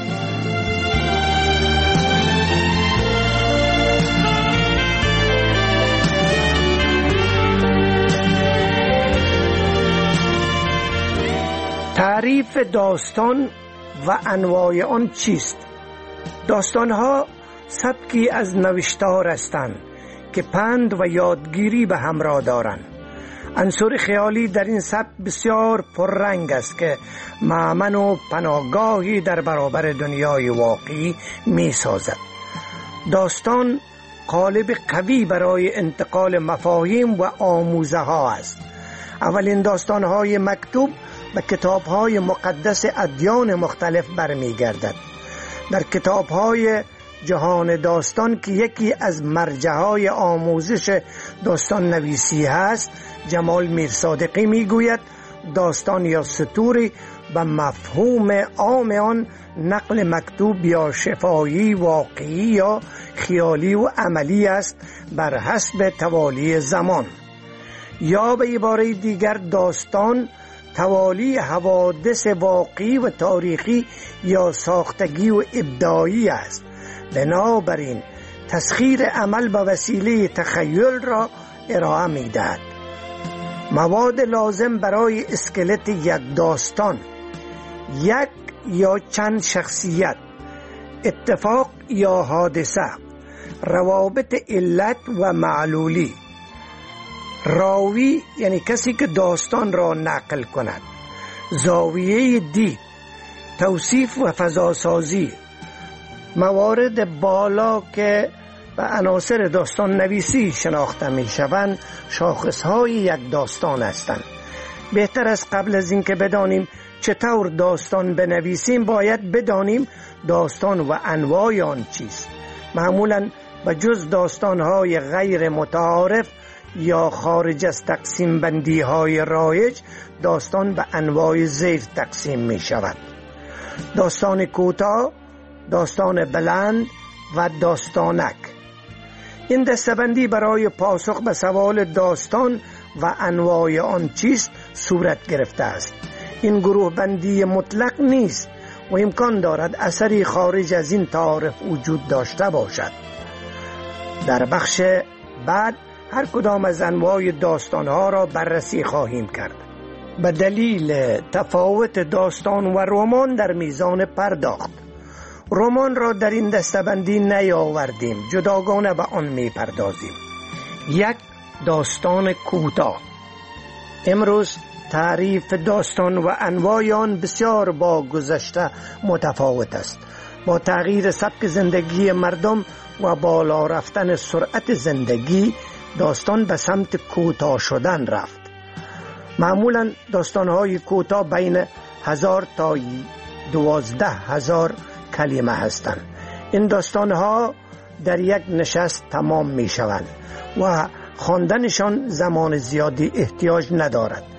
تعریف داستان و انواع آن چیست؟ داستان‌ها سبکی از نوشتار هستند که پند و یادگیری به همراه دارند. عنصر خیالی در این سبک بسیار پررنگ است که مأمن و پناهگاهی در برابر دنیای واقعی می سازد. داستان قالب قوی برای انتقال مفاهیم و آموزه ها است. اولین داستان‌های مکتوب به کتاب‌های مقدس ادیان مختلف برمیگردد. در کتاب‌های جهان داستان که یکی از مرجع‌های آموزش داستان نویسی هست، جمال میرصادقی میگوید داستان یا سطوری به مفهوم عام آن نقل مکتوب یا شفاهی واقعی یا خیالی و عملی است بر حسب توالی زمان. یا به عباره دیگر داستان توالی حوادث واقعی و تاریخی یا ساختگی و ابداعی است. بنابراین تسخیر عمل به وسیله تخیل را ارائه می دهد. مواد لازم برای اسکلت یک داستان: یک یا چند شخصیت، اتفاق یا حادثه، روابط علت و معلولی، راوی یعنی کسی که داستان را نقل کند، زاویه دید، توصیف و فضاسازی. موارد بالا که به عناصر داستان نویسی شناخته می شوند شاخصهای یک داستان هستند. بهتر از قبل از اینکه بدانیم چطور داستان بنویسیم باید بدانیم داستان و انواع آن چیست. معمولاً به جز داستانهای غیر متعارف یا خارج از تقسیم بندی های رایج، داستان به انواع زیر تقسیم می شود: داستان کوتاه، داستان بلند و داستانک. این دسته‌بندی برای پاسخ به سوال داستان و انواع آن چیست صورت گرفته است. این گروه بندی مطلق نیست و امکان دارد اثری خارج از این تعارف وجود داشته باشد. در بخش بعد هر کدام از انواع داستانها را بررسی خواهیم کرد. به دلیل تفاوت داستان و رمان در میزان پرداخت، رمان را در این دسته‌بندی نیاوردیم، جداگانه به آن می پردازیم. یک، داستان کوتاه. امروز تعریف داستان و انواع آن بسیار با گذشته متفاوت است. با تغییر سبک زندگی مردم و بالا رفتن سرعت زندگی، داستان به سمت کوتاه شدن رفت. معمولا داستان‌های کوتاه بین هزار تا دوازده هزار کلمه هستند. این داستان‌ها در یک نشست تمام می شوند و خواندنشان زمان زیادی احتیاج ندارد.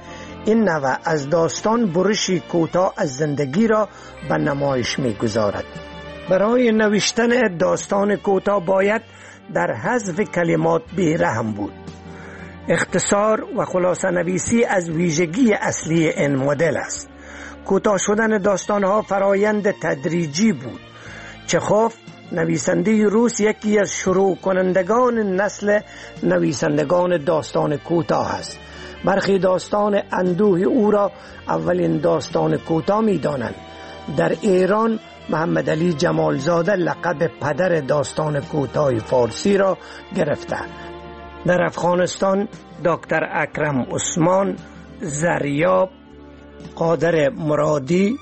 این نوع از داستان برشی کوتاه از زندگی را به نمایش می‌گذارد. برای نوشتن داستان کوتاه باید در حذف کلمات بی‌رحم بود. اختصار و خلاصه نویسی از ویژگی اصلی این مدل است. کوتاه شدن داستان‌ها فرایند تدریجی بود. چخوف نویسنده روس یکی از شروع کنندگان نسل نویسندگان داستان کوتاه است. برخی داستان اندوه او را اولین داستان کوتاه می دانند. در ایران محمد علی جمالزاده لقب پدر داستان کوتاه فارسی را گرفته. در افغانستان دکتر اکرم عثمان، زریاب، قادر مرادی،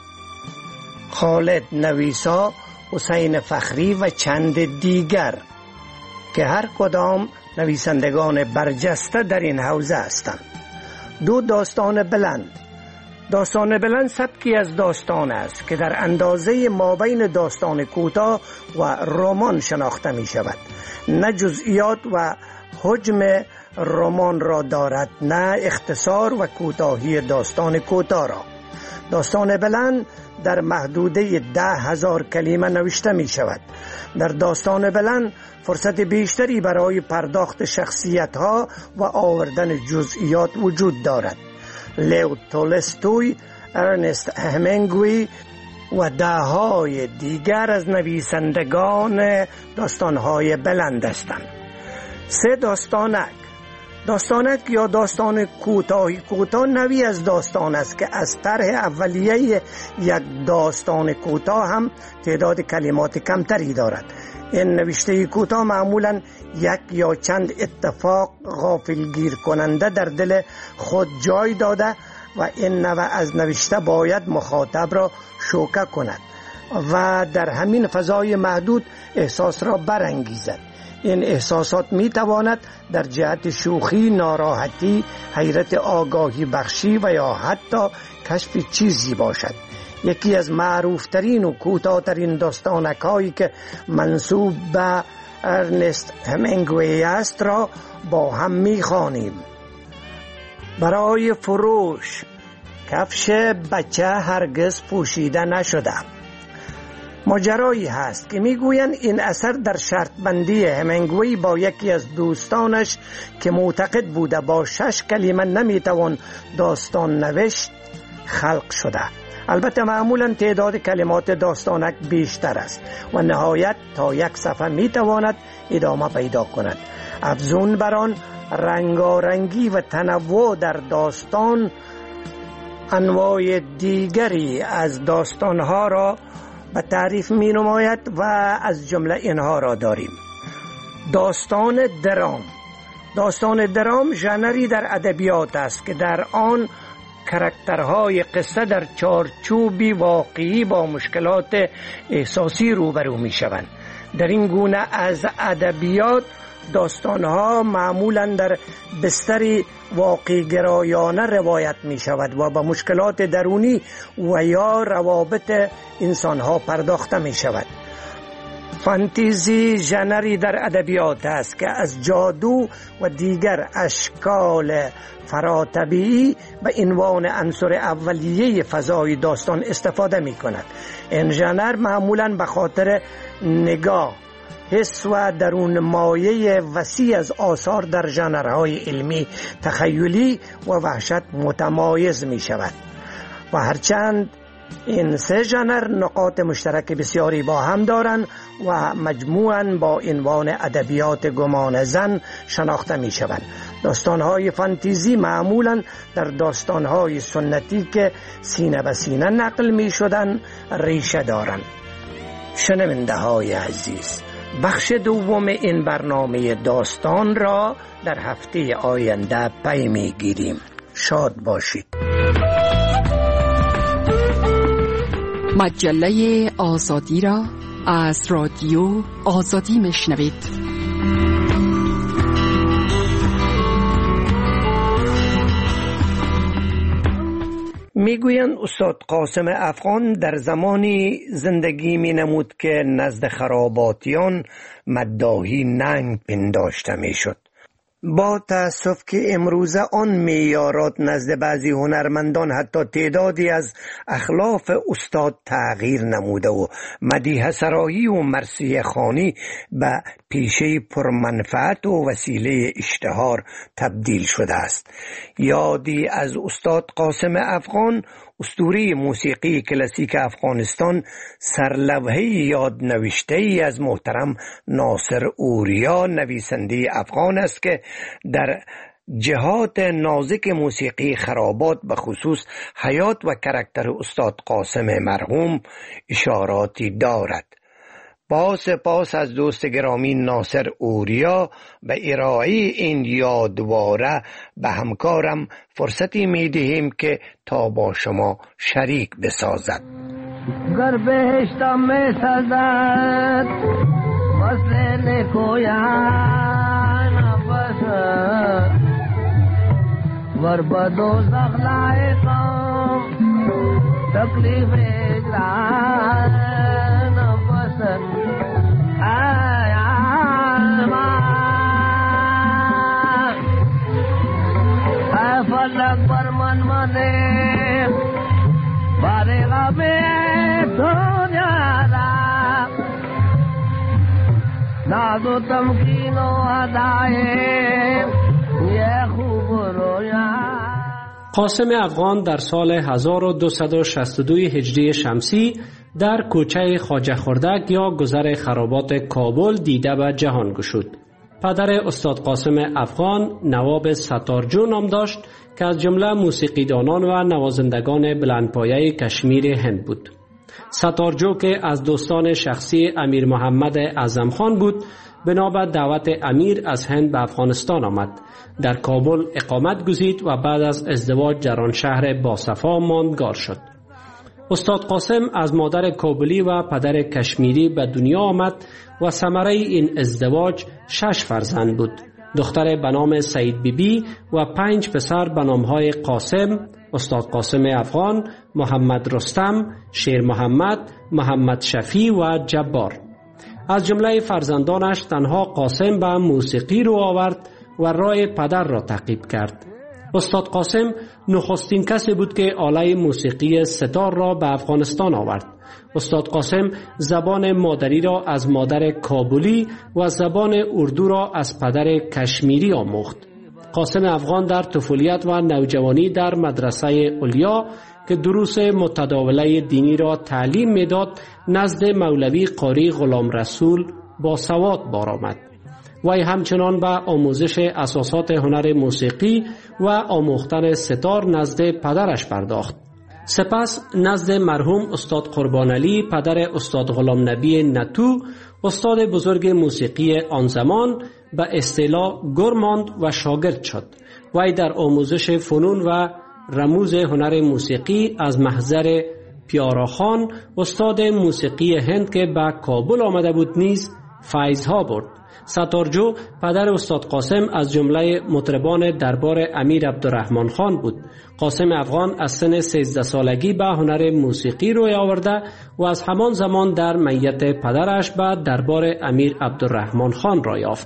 خالد نویسا، حسین فخری و چند دیگر که هر کدام نویسندگان برجسته در این حوزه هستند. دو داستان بلند. داستان بلند سبکی از داستان است که در اندازه مابین داستان کوتاه و رمان شناخته می شود. نه جزئیات و حجم رمان را دارد، نه اختصار و کوتاهی داستان کوتاه را. داستان بلند در محدوده ده هزار کلمه نوشته می شود. در داستان بلند فرصت بیشتری برای پرداخت شخصیت ها و آوردن جزئیات وجود دارد. لیو تولستوی، ارنست همینگوی و ده‌های دیگر از نویسندگان داستان‌های بلند هستند. سه داستانک. داستانک یا داستان کوتاهی کوتاه نوعی از داستان است که از طرح اولیه یک داستان کوتاه هم تعداد کلمات کمتری دارد. این نوشته کوتاه معمولاً یک یا چند اتفاق غافلگیر کننده در دل خود جای داده و این نوع از نوشته باید مخاطب را شوکه کند و در همین فضای محدود احساس را برانگیزد. این احساسات می تواند در جهت شوخی، ناراحتی، حیرت آگاهی بخشی و یا حتی کشف چیزی باشد. یکی از معروفترین و کوتاه‌ترین داستانک‌هایی که منسوب به ارنست همینگوی است را با هم می‌خوانیم. برای فروش کفش بچه هرگز پوشیده نشده. ماجرایی هست که میگویند این اثر در شرط بندی همینگوی با یکی از دوستانش که معتقد بوده با شش کلمه نمیتوان داستان نوشت خلق شده. البته معمولا تعداد کلمات داستانک بیشتر است و نهایت تا یک صفحه میتواند ادامه پیدا کند. افزون بر آن رنگارنگی و تنوع در داستان انواع دیگری از داستانها را به تعریف می نماید و از جمله اینها را داریم. داستان درام. داستان درام ژانری در ادبیات است که در آن کاراکترهای قصه در چارچوبی واقعی با مشکلات احساسی روبرو می شوند. در این گونه از ادبیات داستانها معمولا در بستری واقعی گرایانه روایت می شود و با مشکلات درونی و یا روابط انسانها پرداخته می شود. فانتزی ژانری در ادبیات است که از جادو و دیگر اشکال فراتبیعی به عنوان عنصر اولیه فضای داستان استفاده می کند. این ژانر معمولا به خاطر نگاه، حس و درون مایه وسیع از آثار در ژانرهای علمی، تخیلی و وحشت متمایز می شود و هرچند این سه ژانر نقاط مشترک بسیاری با هم دارند و مجموعاً با عنوان ادبیات گمان زن شناخته می شوند. داستانهای فانتزی معمولاً در داستانهای سنتی که سینه به سینه نقل می شدن ریشه دارند. شنونده های عزیز، بخش دوم این برنامه داستان را در هفته آینده پی می گیریم. شاد باشید. مجله آزادی را از رادیو آزادی میشنوید. میگویند استاد قاسم افغان در زمانی زندگی می نمود که نزد خراباتیان مداحی ننگ پنداشته می شد. با تأسف که امروزه آن معیارات نزد بعضی هنرمندان حتی تعدادی از اخلاف استاد تغییر نموده و مدیح سرایی و مرثیه خوانی به پیشه پرمنفعت و وسیله اشتهار تبدیل شده است. یادی از استاد قاسم افغان، اسطوره موسیقی کلاسیک افغانستان، سرلوحه یاد نوشته ای از محترم ناصر اوریا نویسنده افغان است که در جهات نازک موسیقی خرابات به خصوص حیات و کرکتر استاد قاسم مرحوم اشاراتی دارد. با سپاس از دوست گرامی ناصر اوریا به ارائه این یادواره به همکارم فرصتی می دهیم که تا با شما شریک بسازد. گر بهشتم می سازد وصل نکویان نفسد ور بدو زغلائکم تکلیف اجران نفسد فلک پر من منے بارے غمے دنیا را ناز و تمکین و ادائے یہ خوب رویا. قاسم افغان در سال هزار و دویست و شصت و دو هجری شمسی در کوچه خواجه خردک یا گذر خرابات کابل دیده به جهان گشود. پدر استاد قاسم افغان نواب ستارجو نام داشت که از جمله موسیقیدانان و نوازندگان بلندپایه کشمیر هند بود. ستارجو که از دوستان شخصی امیر محمد اعظم خان بود، بنابر دعوت امیر از هند به افغانستان آمد. در کابل اقامت گزید و بعد از ازدواج در آن شهر باصفا ماندگار شد. استاد قاسم از مادر کابلی و پدر کشمیری به دنیا آمد و ثمره این ازدواج شش فرزند بود. دختر به نام سعید بیبی و پنج پسر به نامهای قاسم، استاد قاسم افغان، محمد رستم، شیر محمد، محمد شفیع و جبار. از جمله فرزندانش تنها قاسم به موسیقی رو آورد و راه پدر را تعقیب کرد. استاد قاسم نخستین کسی بود که آله موسیقی ستار را به افغانستان آورد. استاد قاسم زبان مادری را از مادر کابلی و زبان اردو را از پدر کشمیری آموخت. قاسم افغان در طفولیت و نوجوانی در مدرسه علیا که دروس متداوله دینی را تعلیم میداد نزد مولوی قاری غلام رسول با سواد بار آمد. وی همچنان به آموزش اساسات هنر موسیقی و آموختن ستار نزد پدرش پرداخت. سپس نزد مرحوم استاد قربان علی پدر استاد غلام نبی نتو، استاد بزرگ موسیقی آن زمان، به اصطلاح گر ماند و شاگرد شد. وی در آموزش فنون و رموز هنر موسیقی از محضر پیاراخان استاد موسیقی هند که به کابل آمده بود نیز فیض‌ها برد. ستارجو پدر استاد قاسم از جمله مطربان دربار امیر عبدالرحمن خان بود. قاسم افغان از سن سیزده سالگی به هنر موسیقی روی آورده و از همان زمان در میت پدرش به دربار امیر عبدالرحمن خان را یافت.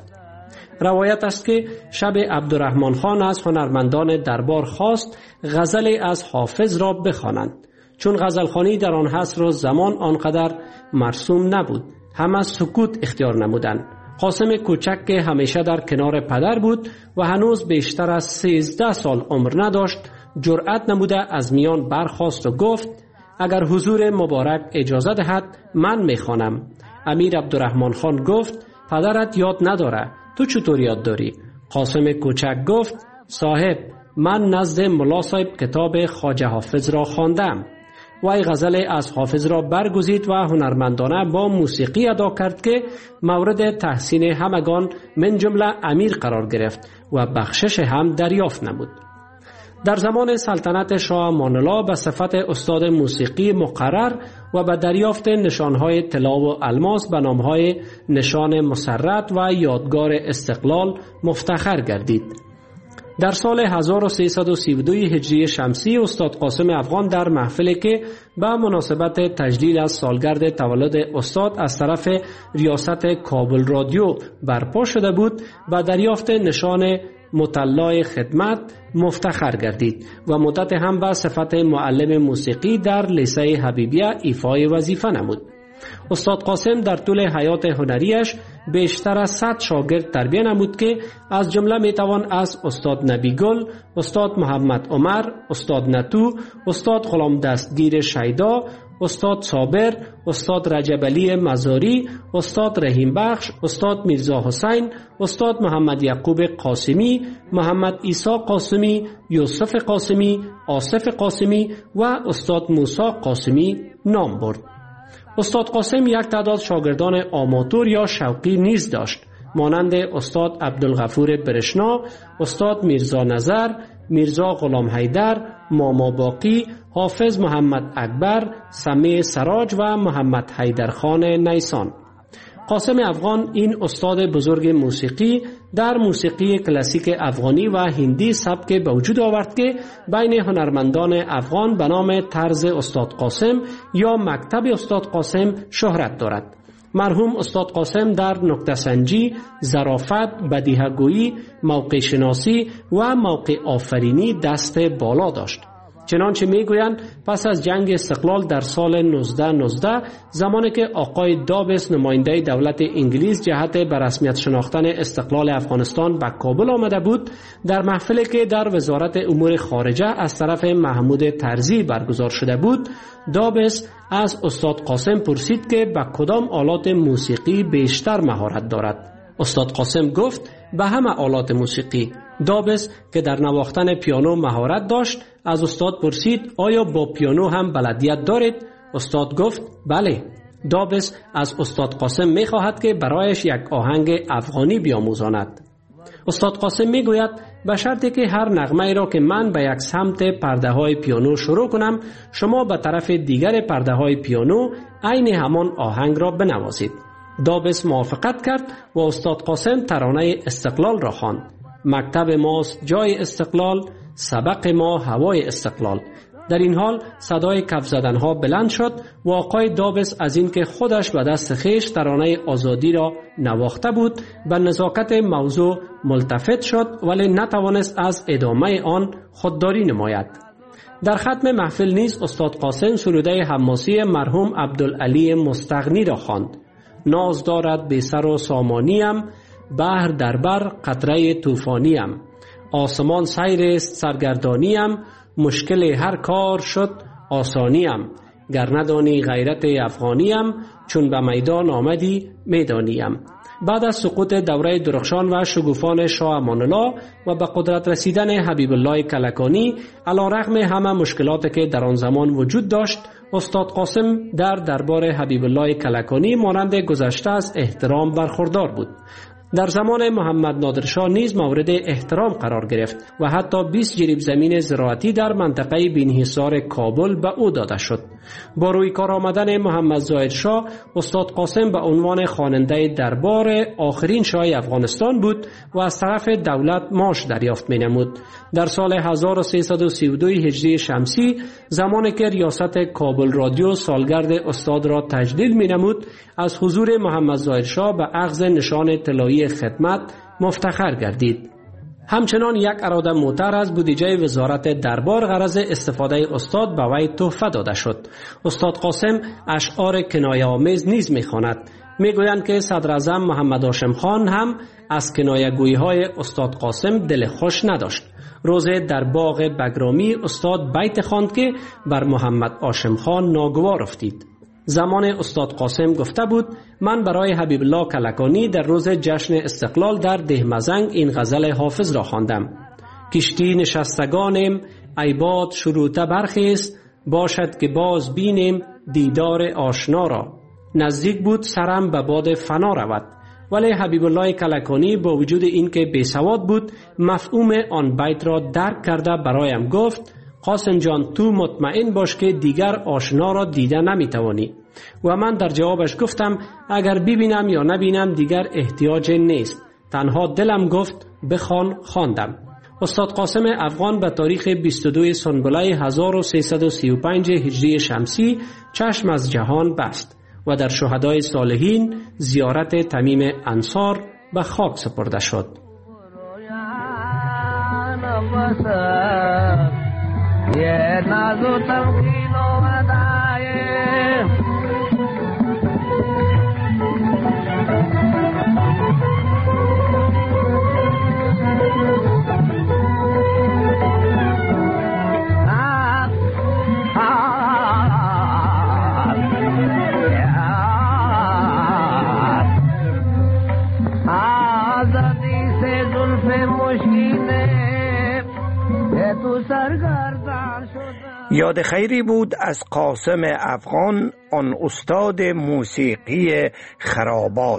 روایت است که شب عبدالرحمن خان از هنرمندان دربار خواست غزل از حافظ را بخوانند. چون غزلخوانی در آن عصر و زمان آنقدر مرسوم نبود، همه سکوت اختیار نمودند. قاسم کوچک که همیشه در کنار پدر بود و هنوز بیشتر از سیزده سال عمر نداشت، جرأت نموده از میان برخاست و گفت اگر حضور مبارک اجازه دهد من میخوانم. امیر عبدالرحمن خان گفت پدرت یاد نداره، تو چطور یاد داری؟ قاسم کوچک گفت صاحب من نزد ملا صاحب کتاب خواجه حافظ را خواندم. وی غزل از حافظ را برگزید و هنرمندانه با موسیقی ادا کرد که مورد تحسین همگان من جمله امیر قرار گرفت و بخشش هم دریافت نمود. در زمان سلطنت شاه امان الله به صفت استاد موسیقی مقرر و به دریافت نشانهای طلا و الماس به نامهای نشان مسرت و یادگار استقلال مفتخر گردید. در سال هزار و سیصد و سی و دو هجری شمسی استاد قاسم افغان در محفلی که به مناسبت تجلیل از سالگرد تولد استاد از طرف ریاست کابل رادیو برپا شده بود و دریافت نشان مطلع خدمت مفتخر گردید و مدت هم به صفت معلم موسیقی در لیسه حبیبیه ایفای وظیفه نمود. استاد قاسم در طول حیات هنریش بیشتر از صد شاگرد تربیت نمود که از جمله میتوان از استاد نبی گل، استاد محمد عمر، استاد نتو، استاد غلام دستگیر شیدا، استاد صابر، استاد رجب علی مزاری، استاد رحیم بخش، استاد میرزا حسین، استاد محمد یعقوب قاسمی، محمد عیسی قاسمی، یوسف قاسمی، آصف قاسمی و استاد موسی قاسمی نام برد. استاد قاسم یک تعداد شاگردان آماتور یا شوقی نیز داشت، مانند استاد عبدالغفور برشنا، استاد میرزا نظر، میرزا غلام حیدر، ماما باقی، حافظ محمد اکبر، سمیع سراج و محمد حیدرخان نیسان. قاسم افغان این استاد بزرگ موسیقی در موسیقی کلاسیک افغانی و هندی سبک به وجود آورد که بین هنرمندان افغان به نام طرز استاد قاسم یا مکتب استاد قاسم شهرت دارد. مرحوم استاد قاسم در نکته سنجی، ظرافت، بدیهه‌گویی، موقع شناسی و موقع آفرینی دست بالا داشت. چنانچه میگویند پس از جنگ استقلال در سال نوزده نوزده زمانی که آقای دابس نماینده دولت انگلیس جهت به رسمیت شناختن استقلال افغانستان به کابل آمده بود، در محفلی که در وزارت امور خارجه از طرف محمود طرزی برگزار شده بود، دابس از استاد قاسم پرسید که به کدام آلات موسیقی بیشتر مهارت دارد. استاد قاسم گفت به همه آلات موسیقی. دابس که در نواختن پیانو مهارت داشت از استاد پرسید آیا با پیانو هم بلدیت دارید؟ استاد گفت بله. دابس از استاد قاسم می خواهد که برایش یک آهنگ افغانی بیاموزاند. استاد قاسم می گوید به شرطی که هر نغمه را که من به یک سمت پرده های پیانو شروع کنم، شما به طرف دیگر پرده های پیانو عین همان آهنگ را بنوازید. دابس موافقت کرد و استاد قاسم ترانه استقلال را خواند. مکتب ماست جای استقلال، سبق ما هوای استقلال. در این حال صدای کف زدنها بلند شد و آقای دابس از این که خودش به دست خیش ترانه آزادی را نواخته بود به نزاکت موضوع ملتفت شد، ولی نتوانست از ادامه آن خودداری نماید. در ختم محفل نیز استاد قاسم سروده حماسی مرحوم عبدالعلی مستغنی را خواند. ناز دارد بی سر و سامانیم، بحر در بر قطره طوفانیم، آسمان سیر است سرگردانیم، مشکل هر کار شد آسانیم، گر ندانی غیرت افغانیم، چون به میدان آمدی میدانیم. بعد از سقوط دوره درخشان و شگوفان شاه امان الله و به قدرت رسیدن حبیب الله کلکانی، علی رغم همه مشکلاتی که در آن زمان وجود داشت، استاد قاسم در دربار حبیب الله کلکانی مانند گذشته از احترام برخوردار بود. در زمان محمد نادرشاه نیز مورد احترام قرار گرفت و حتی بیست جریب زمین زراعتی در منطقه بینحصار کابل به او داده شد. با روی کار آمدن محمد ظاهر شاه، استاد قاسم به عنوان خواننده دربار آخرین شاه افغانستان بود و از طرف دولت معاش دریافت می نمود. در سال هزار و سیصد و سی و دو هجری شمسی زمانی که ریاست کابل رادیو سالگرد استاد را تجلیل می نمود، از حضور محمد ظاهر شاه به اخذ نشان طلایی خدمت مفتخر گردید. همچنان یک اراده موتر از بودجه وزارت دربار غرض استفاده استاد به وی تحفه داده شد. استاد قاسم اشعار کنایه آمیز نیز می‌خواند. میگویند که صدر اعظم محمد هاشم خان هم از کنایه گویی های استاد قاسم دل خوش نداشت. روزه در باغ بگرامی استاد بیت خواند که بر محمد هاشم خان ناگوار افتید. زمان استاد قاسم گفته بود من برای حبیب الله کلکانی در روز جشن استقلال در دهمزنگ این غزل حافظ را خواندم. کشتی نشستگانیم ای باد شروطه برخیست، باشد که باز بینیم دیدار آشنا را. نزدیک بود سرم به باد فنا رود. ولی حبیب الله کلکانی با وجود اینکه بیسواد بود مفهوم آن بیت را درک کرده برایم گفت قاسم جان تو مطمئن باش که دیگر آشنا را دیده نمیتوانی. و من در جوابش گفتم اگر ببینم یا نبینم دیگر احتیاج نیست، تنها دلم گفت بخوان. خواندم. استاد قاسم افغان به تاریخ بیست و دو سنبله هزار و سیصد و سی و پنج هجری شمسی چشم از جهان بست و در شهدای صالحین زیارت تمیم انصار به خاک سپرده شد. یاد خیری بود از قاسم افغان، آن استاد موسیقی خرابات.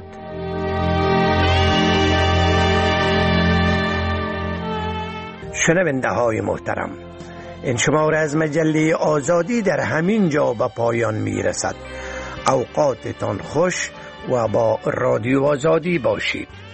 شنونده های محترم، این شماره از مجله آزادی در همین جا به پایان می رسد. اوقاتتان خوش و با رادیو آزادی باشید.